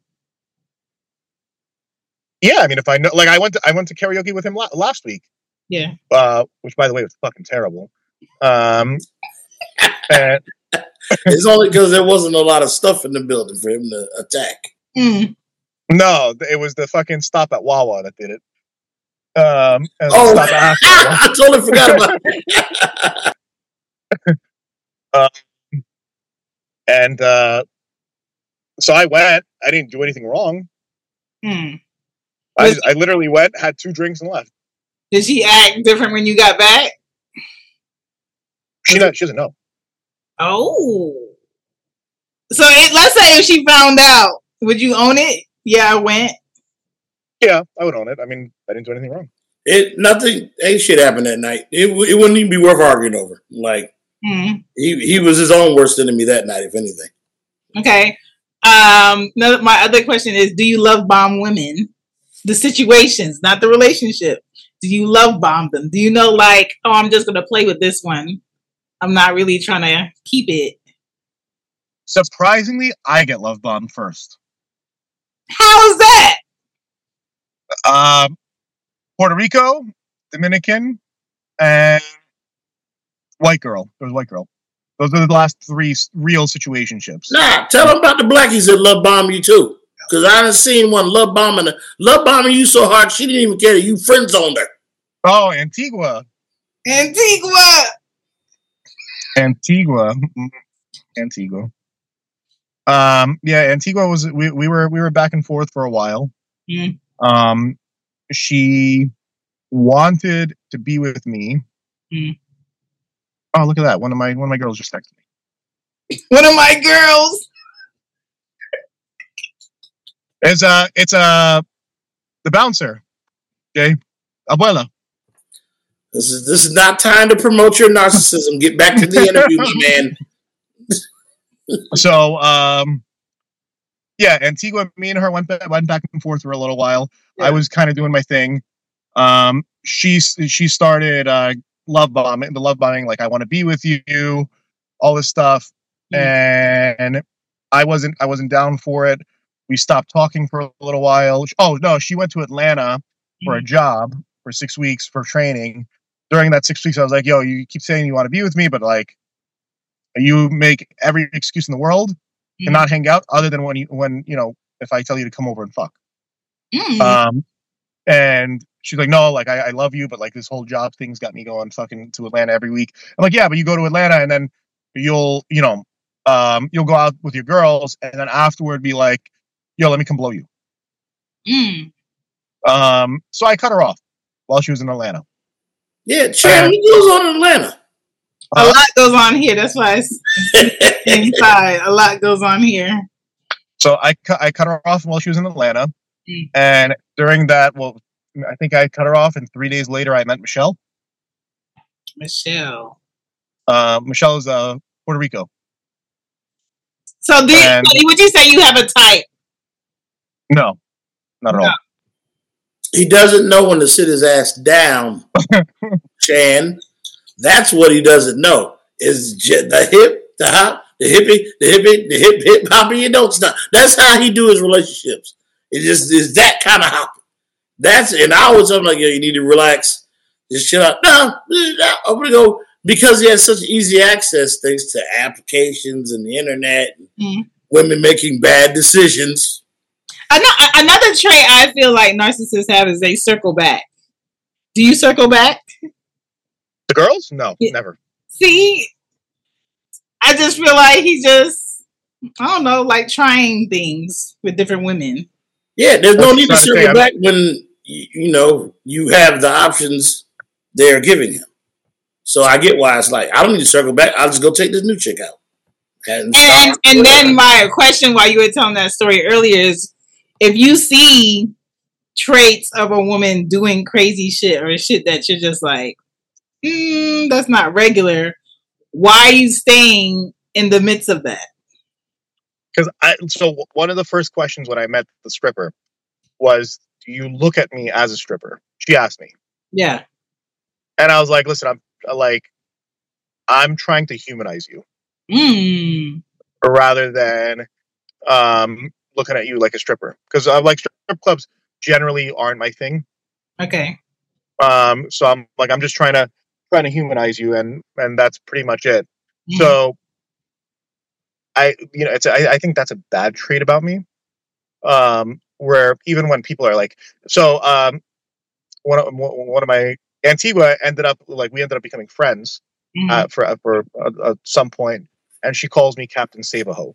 Yeah, I mean, if I know, like, I went to I went to karaoke with him la- last week, Yeah. uh, which by the way was fucking terrible. Um, and It's only because there wasn't a lot of stuff in the building for him to attack. Mm. no, it was the fucking stop at Wawa that did it. Um, and Oh, stop at Wawa. I totally forgot about that. Uh, and uh, so I went. I didn't do anything wrong. Mm. I, Was- I literally went, had two drinks, and left. Did she act different when you got back? She not, she doesn't know. Oh. So it, let's say if she found out, would you own it? Yeah, I went. Yeah, I would own it. I mean, I didn't do anything wrong. It nothing. Ain't shit happened that night. It, it wouldn't even be worth arguing over. Like Mm. he he was his own worst enemy that night, if anything. Okay. Um. No, my other question is: do you love bomb women? The situations, not the relationship. Do you love bomb them? Do you know, like, oh, I'm just gonna play with this one. I'm not really trying to keep it. Surprisingly, I get love bombed first. How is that? Um, Puerto Rico, Dominican, and white girl. There was white girl. Those are the last three s- real situationships. Nah, tell them about the blackies that love bomb you too. Because I done seen one love bombing love bombing you so hard she didn't even care that you friend zoned her. Oh, Antigua. Antigua. Antigua. Mm, Antigua. Um, yeah, Antigua was we, we were we were back and forth for a while. Mm. Um, she wanted to be with me. Mm. Oh, look at that! One of my one of my girls just texted me. One of my girls. It's uh it's uh the bouncer. Okay. Abuela. This is this is not time to promote your narcissism. Get back to the interview, my man. So um yeah, Antigua, me and her went back, went back and forth for a little while. Yeah. I was kind of doing my thing. Um she she started uh love bombing, the love bombing, like I want to be with you, all this stuff. Mm. And I wasn't I wasn't down for it. We stopped talking for a little while. Oh no, she went to Atlanta for a job for six weeks for training. During that six weeks, I was like, yo, you keep saying you want to be with me, but like you make every excuse in the world mm. to not hang out other than when you when, you know, if I tell you to come over and fuck. Mm. Um and she's like, no, like I, I love you, but like this whole job thing's got me going fucking to Atlanta every week. I'm like, yeah, but you go to Atlanta and then you'll, you know, um, you'll go out with your girls and then afterward be like, yo, let me come blow you. Mm. Um, so I cut her off while she was in Atlanta. Yeah, Chad, what goes on in Atlanta? A uh, lot goes on here. That's why it's inside. A lot goes on here. So I cut I cut her off while she was in Atlanta. Mm. And during that, well, I think I cut her off, and three days later, I met Michelle. Michelle. Uh, Michelle is uh, Puerto Rico. So, do you, and, would you say you have a type? No, not at no. all. He doesn't know when to sit his ass down, Chan. That's what he doesn't know. Is the hip, the hop, the hippie, the hippie, the hip, hip, hoppy, you don't stop. That's how he do his relationships. It just is that kind of hopping. That's, and I always tell him, like, yo, you need to relax. Just chill out. No, I'm going to go, because he has such easy access thanks to applications and the internet, and mm-hmm. women making bad decisions. Another trait I feel like narcissists have is they circle back. Do you circle back? The girls? No, yeah. Never. See, I just feel like he just, I don't know, like trying things with different women. Yeah, there's no need to circle back when, you know, you have the options they're giving him. So I get why it's like, I don't need to circle back. I'll just go take this new chick out. And and, and then my question while you were telling that story earlier is, if you see traits of a woman doing crazy shit or shit that you're just like, mm, that's not regular, why are you staying in the midst of that? Because I, so one of the first questions when I met the stripper was, do you look at me as a stripper? She asked me. Yeah. And I was like, listen, I'm like, I'm trying to humanize you. Mm. Rather than um, looking at you like a stripper. Because I like strip clubs generally aren't my thing. Okay. Um, so I'm like, I'm just trying to, trying to humanize you, and, and that's pretty much it. Mm. So I, you know, it's, I, I think that's a bad trait about me. Um, where even when people are like, so, um, one of, one of my Antigua ended up like, we ended up becoming friends, mm-hmm. uh, for, for uh, uh, some point, and she calls me Captain Save-A-Ho.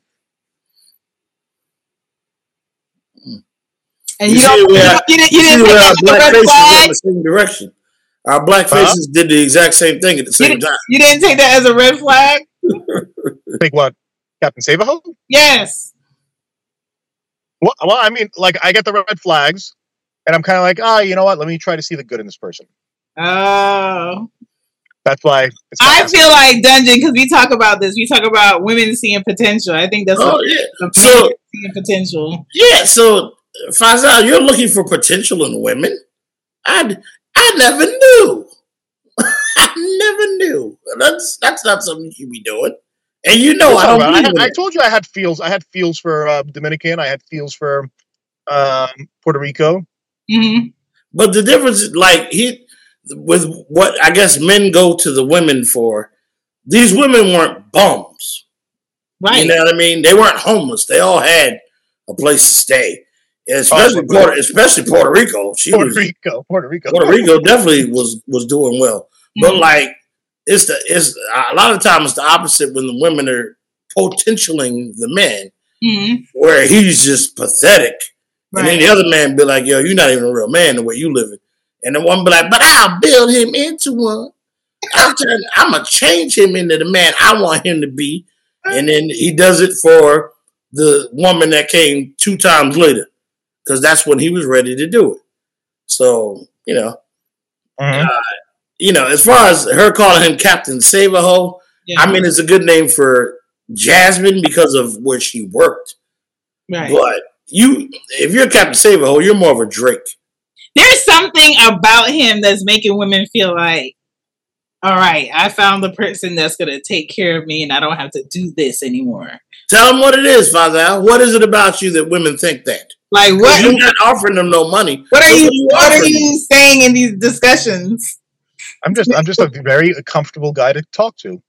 And you, you don't, you, have, you didn't, you didn't take our black faces in the same direction. Our black faces huh? did the exact same thing at the same you time. You didn't take that as a red flag? Take what? Captain Save-A-Ho? Yes. Well, well, I mean, like, I get the red flags, and I'm kind of like, ah, oh, you know what? Let me try to see the good in this person. Oh. That's why. It's I feel like Dungeon, because we talk about this. We talk about women seeing potential. I think that's oh, what, yeah. So, seeing potential. Yeah, so, Faisal, you're looking for potential in women? I, I never knew. I never knew. That's that's not something you should be doing. And you know, I don't. I, had, I told you I had feels. I had feels for uh, Dominican. I had feels for um, Puerto Rico. Mm-hmm. But the difference, is, like he, with what I guess men go to the women for, these women weren't bums, right? You know what I mean? They weren't homeless. They all had a place to stay, especially oh, Puerto, especially Puerto Rico. She Puerto was, Rico, Puerto Rico, Puerto Rico definitely was was doing well, mm-hmm. but like. It's the it's a lot of times it's the opposite when the women are potentialing the men, mm-hmm. where he's just pathetic, right. and then the other man be like, "Yo, you're not even a real man the way you living," and the one be like, "But I'll build him into one. I'm trying, I'm gonna change him into the man I want him to be." and then he does it for the woman that came two times later, because that's when he was ready to do it. So you know, mm-hmm. uh, you know, as far as her calling him Captain Save-A-Ho, yeah. I mean, it's a good name for Jasmine because of where she worked. Right. But you, if you're Captain Save-A-Ho, you're more of a Drake. There's something about him that's making women feel like, all right, I found the person that's going to take care of me and I don't have to do this anymore. Tell them what it is, Fazal. What is it about you that women think that? Like what? You're not offering them no money. What are you, you What are you saying in these discussions? I'm just I'm just a very comfortable guy to talk to.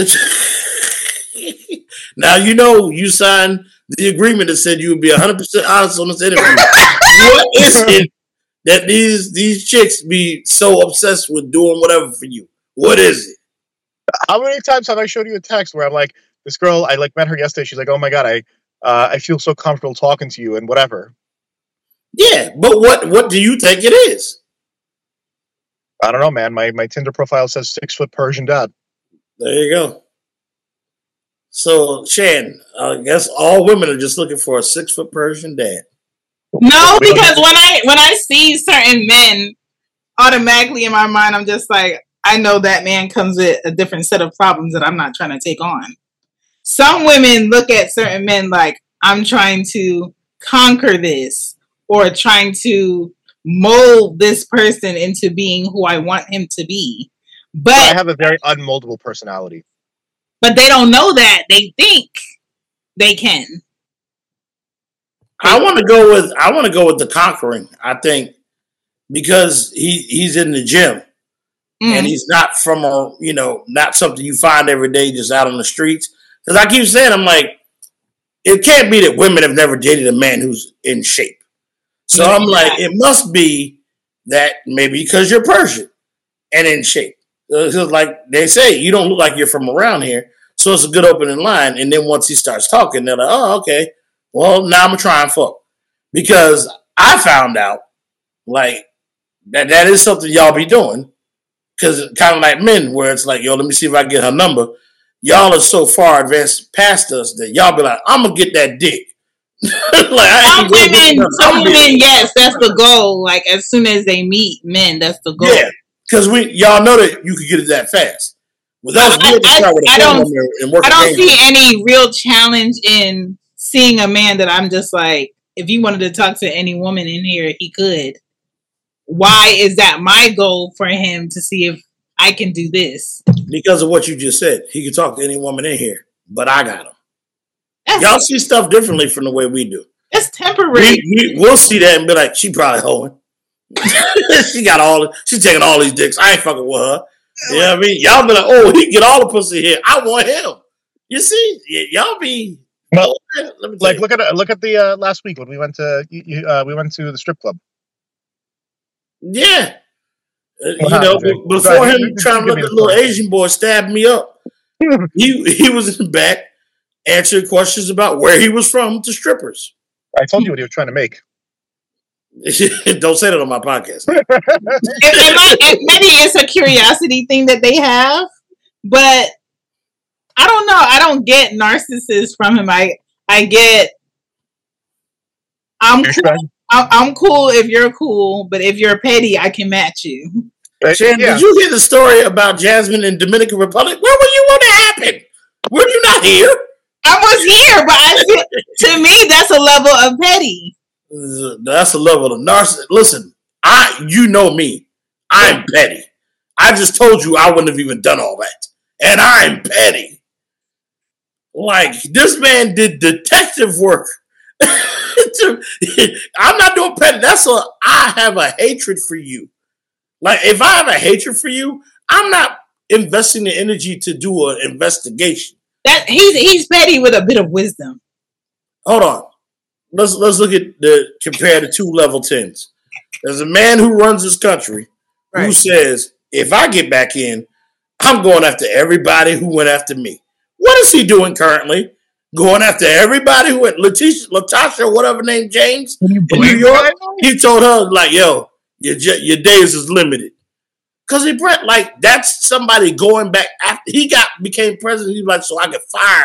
Now, you know, you signed the agreement that said you would be one hundred percent honest on this interview. What is it that these these chicks be so obsessed with doing whatever for you? What is it? How many times have I showed you a text where I'm like, this girl, I like met her yesterday. She's like, oh my God, I uh, I feel so comfortable talking to you and whatever. Yeah, but what what do you think it is? I don't know, man. My my Tinder profile says six foot Persian dad. There you go. So, Shan, I guess all women are just looking for a six foot Persian dad. No, because when I when I see certain men, automatically in my mind, I'm just like, I know that man comes with a different set of problems that I'm not trying to take on. Some women look at certain men like, I'm trying to conquer this or trying to mold this person into being who I want him to be. But I have a very unmoldable personality. But they don't know that. They think they can. I want to go with I want to go with the conquering. I think because he he's in the gym mm. and he's not from a you know not something you find every day just out on the streets. Because I keep saying, I'm like, it can't be that women have never dated a man who's in shape. So I'm like, it must be that maybe because you're Persian and in shape. So like they say, you don't look like you're from around here. So it's a good opening line. And then once he starts talking, they're like, oh, okay. Well, now I'm going to try and fuck. Because I found out, like, that that is something y'all be doing. Because kind of like men, where it's like, yo, let me see if I can get her number. Y'all are so far advanced past us that y'all be like, I'm going to get that dick. Like, some women, some women, yes, that's the goal. Like, as soon as they meet men, that's the goal. Yeah, because we y'all know that you could get it that fast. With us, I, I, I, I don't, and work I don't see any real challenge in seeing a man that I'm just like, if he wanted to talk to any woman in here, he could. Why is that my goal for him to see if I can do this? Because of what you just said. He can talk to any woman in here, but I got him. That's Y'all see stuff differently from the way we do. It's temporary. We, we, we'll see that and be like, she probably hoeing. she got all, she's taking all these dicks. I ain't fucking with her. You know what I mean? Y'all be like, oh, he get all the pussy here. I want him. You see? Y- y'all be. Well, let me like, you. look at look at the uh, last week when we went to you, uh, we went to the strip club. Yeah. Uh, you know, b- before him you, trying to let the little Asian boy stab me up, he he was in the back answering questions about where he was from to strippers. I told you what he was trying to make. Don't say that on my podcast. it, it might, it, maybe it's a curiosity thing that they have, but I don't know. I don't get narcissists from him. I I get I'm cool. I'm cool if you're cool, but if you're petty, I can match you. Shan, yeah. Did you hear the story about Jasmine in Dominican Republic? Where were you when it happened? Were you not here? I was here, but I, to me, that's a level of petty. That's a level of narcissist. Listen, I you know me. I'm petty. I just told you I wouldn't have even done all that. And I'm petty. Like, this man did detective work. I'm not doing petty. That's a, I have a hatred for you. Like, if I have a hatred for you, I'm not investing the energy to do an investigation. That he's he's petty with a bit of wisdom. Hold on. Let's let's look at the compare the two level tens. There's a man who runs this country right. who says, if I get back in, I'm going after everybody who went after me. What is he doing currently? Going after everybody who went Letitia, Latasha, whatever name, James in New York. He told her, like, yo, your your days is limited. Cause he Brett, like, that's somebody going back after he got became president. He's like, so I could fire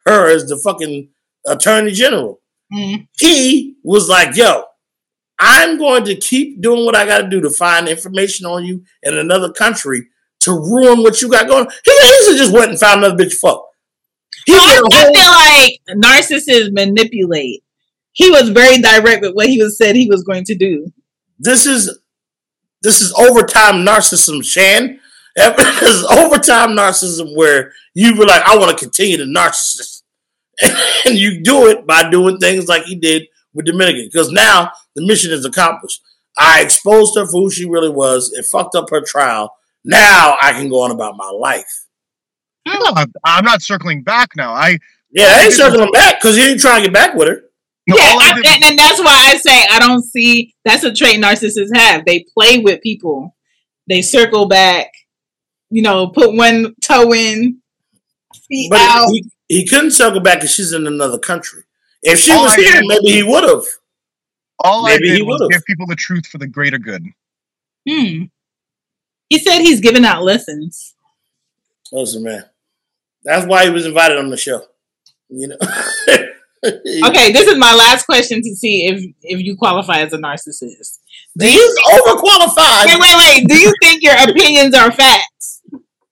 her as the fucking attorney general. Mm. He was like, yo, I'm going to keep doing what I got to do to find information on you in another country to ruin what you got going. He easily just went and found another bitch to fuck. He well, I, whole- I feel like narcissists manipulate. He was very direct with what he was said he was going to do. This is this is overtime narcissism, Shan. This is overtime narcissism where you were like, I want to continue to narcissist. And you do it by doing things like he did with Dominican. Because now the mission is accomplished. I exposed her for who she really was. It fucked up her trial. Now I can go on about my life. No, I'm not circling back now. I Yeah, I ain't circling back because you ain't trying to get back with her. No, yeah, I, and, and that's why I say I don't see that's a trait narcissists have. They play with people. They circle back, you know, put one toe in, feet but out. He, he couldn't circle back because she's in another country. If she all was I here, maybe he would have. All maybe I did was give people the truth for the greater good. Hmm. He said he's giving out lessons. Listen, man. That's why he was invited on the show. You know. Okay, this is my last question to see if if you qualify as a narcissist. Do He's you overqualified. Wait, wait, wait. Do you think your opinions are facts?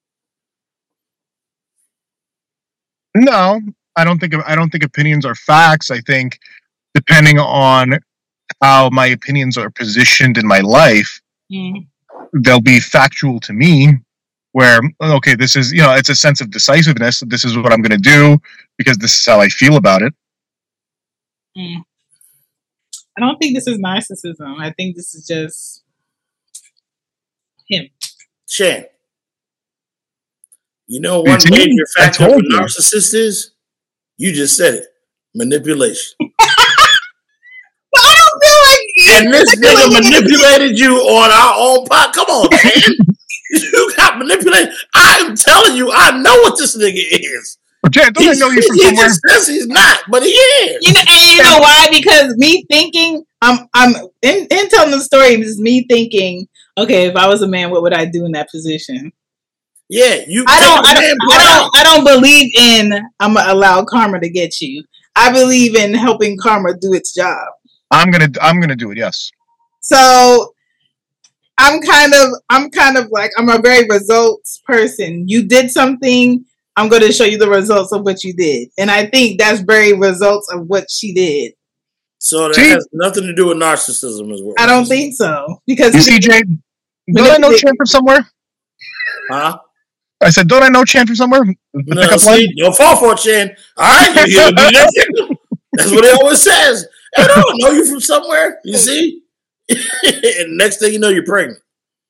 No, I don't think I don't think opinions are facts. I think depending on how my opinions are positioned in my life, mm. they'll be factual to me. Where okay, this is you know, it's a sense of decisiveness. This is what I'm going to do because this is how I feel about it. Mm. I don't think this is narcissism. I think this is just him. Shan, you know one it's major me. factor of a narcissist is? You just said it. Manipulation. Well, I don't feel like and this nigga manipulated you on our own pod. Come on, man. You got manipulated. I'm telling you, I know what this nigga is. Jan, don't I know you from he somewhere? He just says he's not, but he is. You know, and you know why? Because me thinking, I'm, I'm in, in telling the story. It was me thinking, okay, if I was a man, what would I do in that position? Yeah, you. I don't, I don't, I don't, I don't believe in. I'm gonna allow karma to get you. I believe in helping karma do its job. I'm gonna, I'm gonna do it. Yes. So. I'm kind of, I'm kind of like, I'm a very results person. You did something, I'm going to show you the results of what you did. And I think that's very results of what she did. So that See? has nothing to do with narcissism as well. I don't think so. Because you see, Jay, don't I know Chan from somewhere? Huh? I said, don't I know Chan from somewhere? No, see, don't fall for it, Chan. All right, that's what he always says. I don't know you from somewhere. You see? And next thing you know, you're pregnant.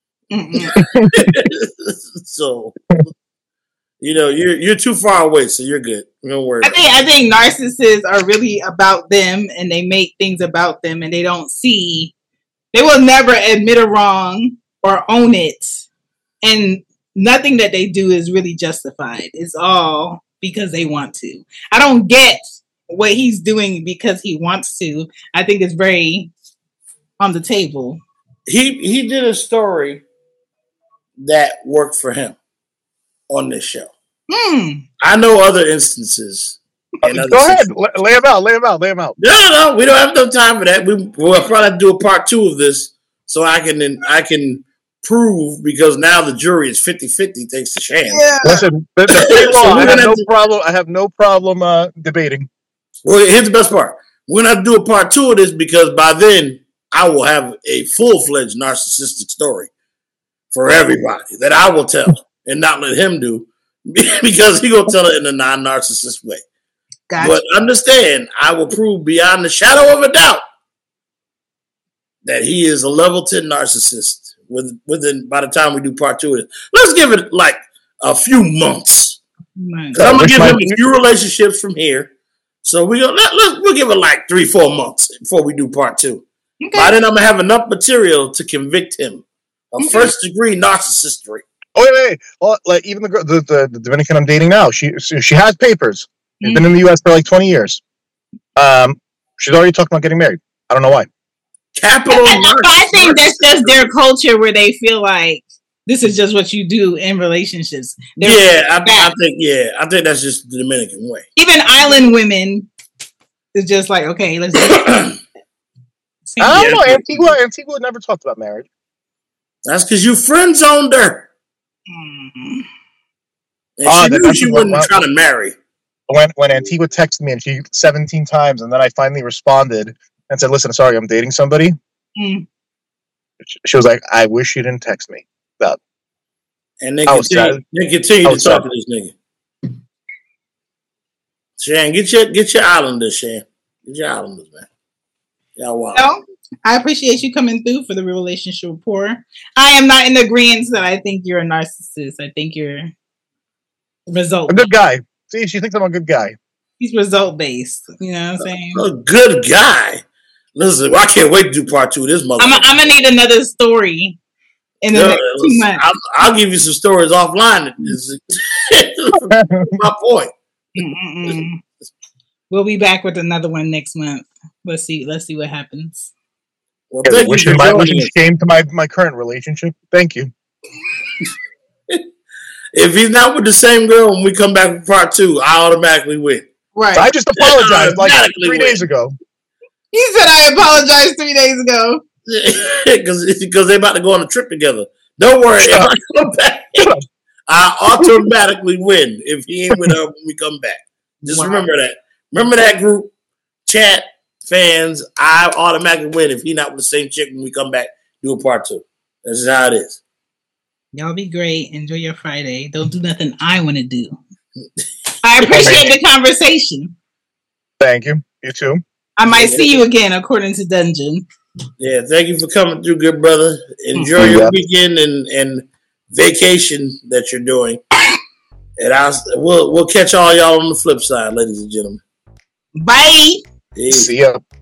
So, you know, you're you're too far away, so you're good. Don't worry. I think I think narcissists are really about them, and they make things about them, and they don't see. They will never admit a wrong or own it, and nothing that they do is really justified. It's all because they want to. I don't get what he's doing because he wants to. I think it's very on the table. He he did a story that worked for him on this show. Mm. I know other instances. Uh, go ahead, lay them out, lay them out, lay them out. No, no, no, we don't have no time for that. We we'll probably have to do a part two of this so I can I can prove because now the jury is fifty-fifty thanks to Shan. Yeah. Listen, the, the so I have no to, problem. I have no problem uh, debating. Well, here's the best part. We're gonna have to do a part two of this because by then I will have a full-fledged narcissistic story for everybody that I will tell and not let him do because he gonna tell it in a non-narcissist way. Gotcha. But understand, I will prove beyond the shadow of a doubt that he is a level ten narcissist. With within by the time we do part two of it, let's give it like a few months. Because I'm gonna give him a few relationships from here, so we gonna let, let we'll give it like three, four months before we do part two. Okay. By then, I'm gonna have enough material to convict him of okay. first degree narcissistry. Oh wait, wait, well, like even the, the the the Dominican I'm dating now, she she has papers. She's mm-hmm. been in the U S for like twenty years. Um, she's already talking about getting married. I don't know why. Capital. I, I, I think that's just their culture where they feel like this is just what you do in relationships. They're yeah, I, I think yeah, I think that's just the Dominican way. Even island women is just like, okay, let's do it. I don't know. Antigua, Antigua never talked about marriage. That's because you friend zoned her. Mm. And oh, she knew she wasn't trying to marry. When when Antigua texted me and she seventeen times, and then I finally responded and said, "Listen, sorry, I'm dating somebody." Mm. She was like, "I wish you didn't text me." That. And they continue, they continue to talk sad. to this nigga. Shan, get your get your islanders, Shan. Get your islanders, man. Y'all wild. Well, I appreciate you coming through for the Real Relationship Rapport. I am not in agreement that I think you're a narcissist. I think you're result. A good guy. See, she thinks I'm a good guy. He's result based. You know what I'm saying? A, a good guy. Listen, I can't wait to do part two of this motherfucker. I'm gonna need another story in the yeah, next two listen, months. I'll, I'll give you some stories offline. My point. Mm-mm-mm. We'll be back with another one next month. Let's see. Let's see what happens. Well, yeah, wishing my wishing shame to my, my current relationship. Thank you. If he's not with the same girl when we come back with part two, I automatically win. Right. So I just apologized like three win. days ago. He said I apologized three days ago. Because because they're about to go on a trip together. Don't worry. If I come back, I automatically win if he ain't with her when we come back. Just wow. remember that. Remember that group chat fans. I automatically win if he not with the same chick when we come back. Do a part two. That's just how it is. Y'all be great. Enjoy your Friday. Don't do nothing I want to do. I appreciate the conversation. Thank you. You too. I might see you again, according to Dungeon. Yeah, thank you for coming through, good brother. Enjoy mm-hmm. your weekend and, and vacation that you're doing. And I'll we'll we'll catch all y'all on the flip side, ladies and gentlemen. Bye. Peace. See ya.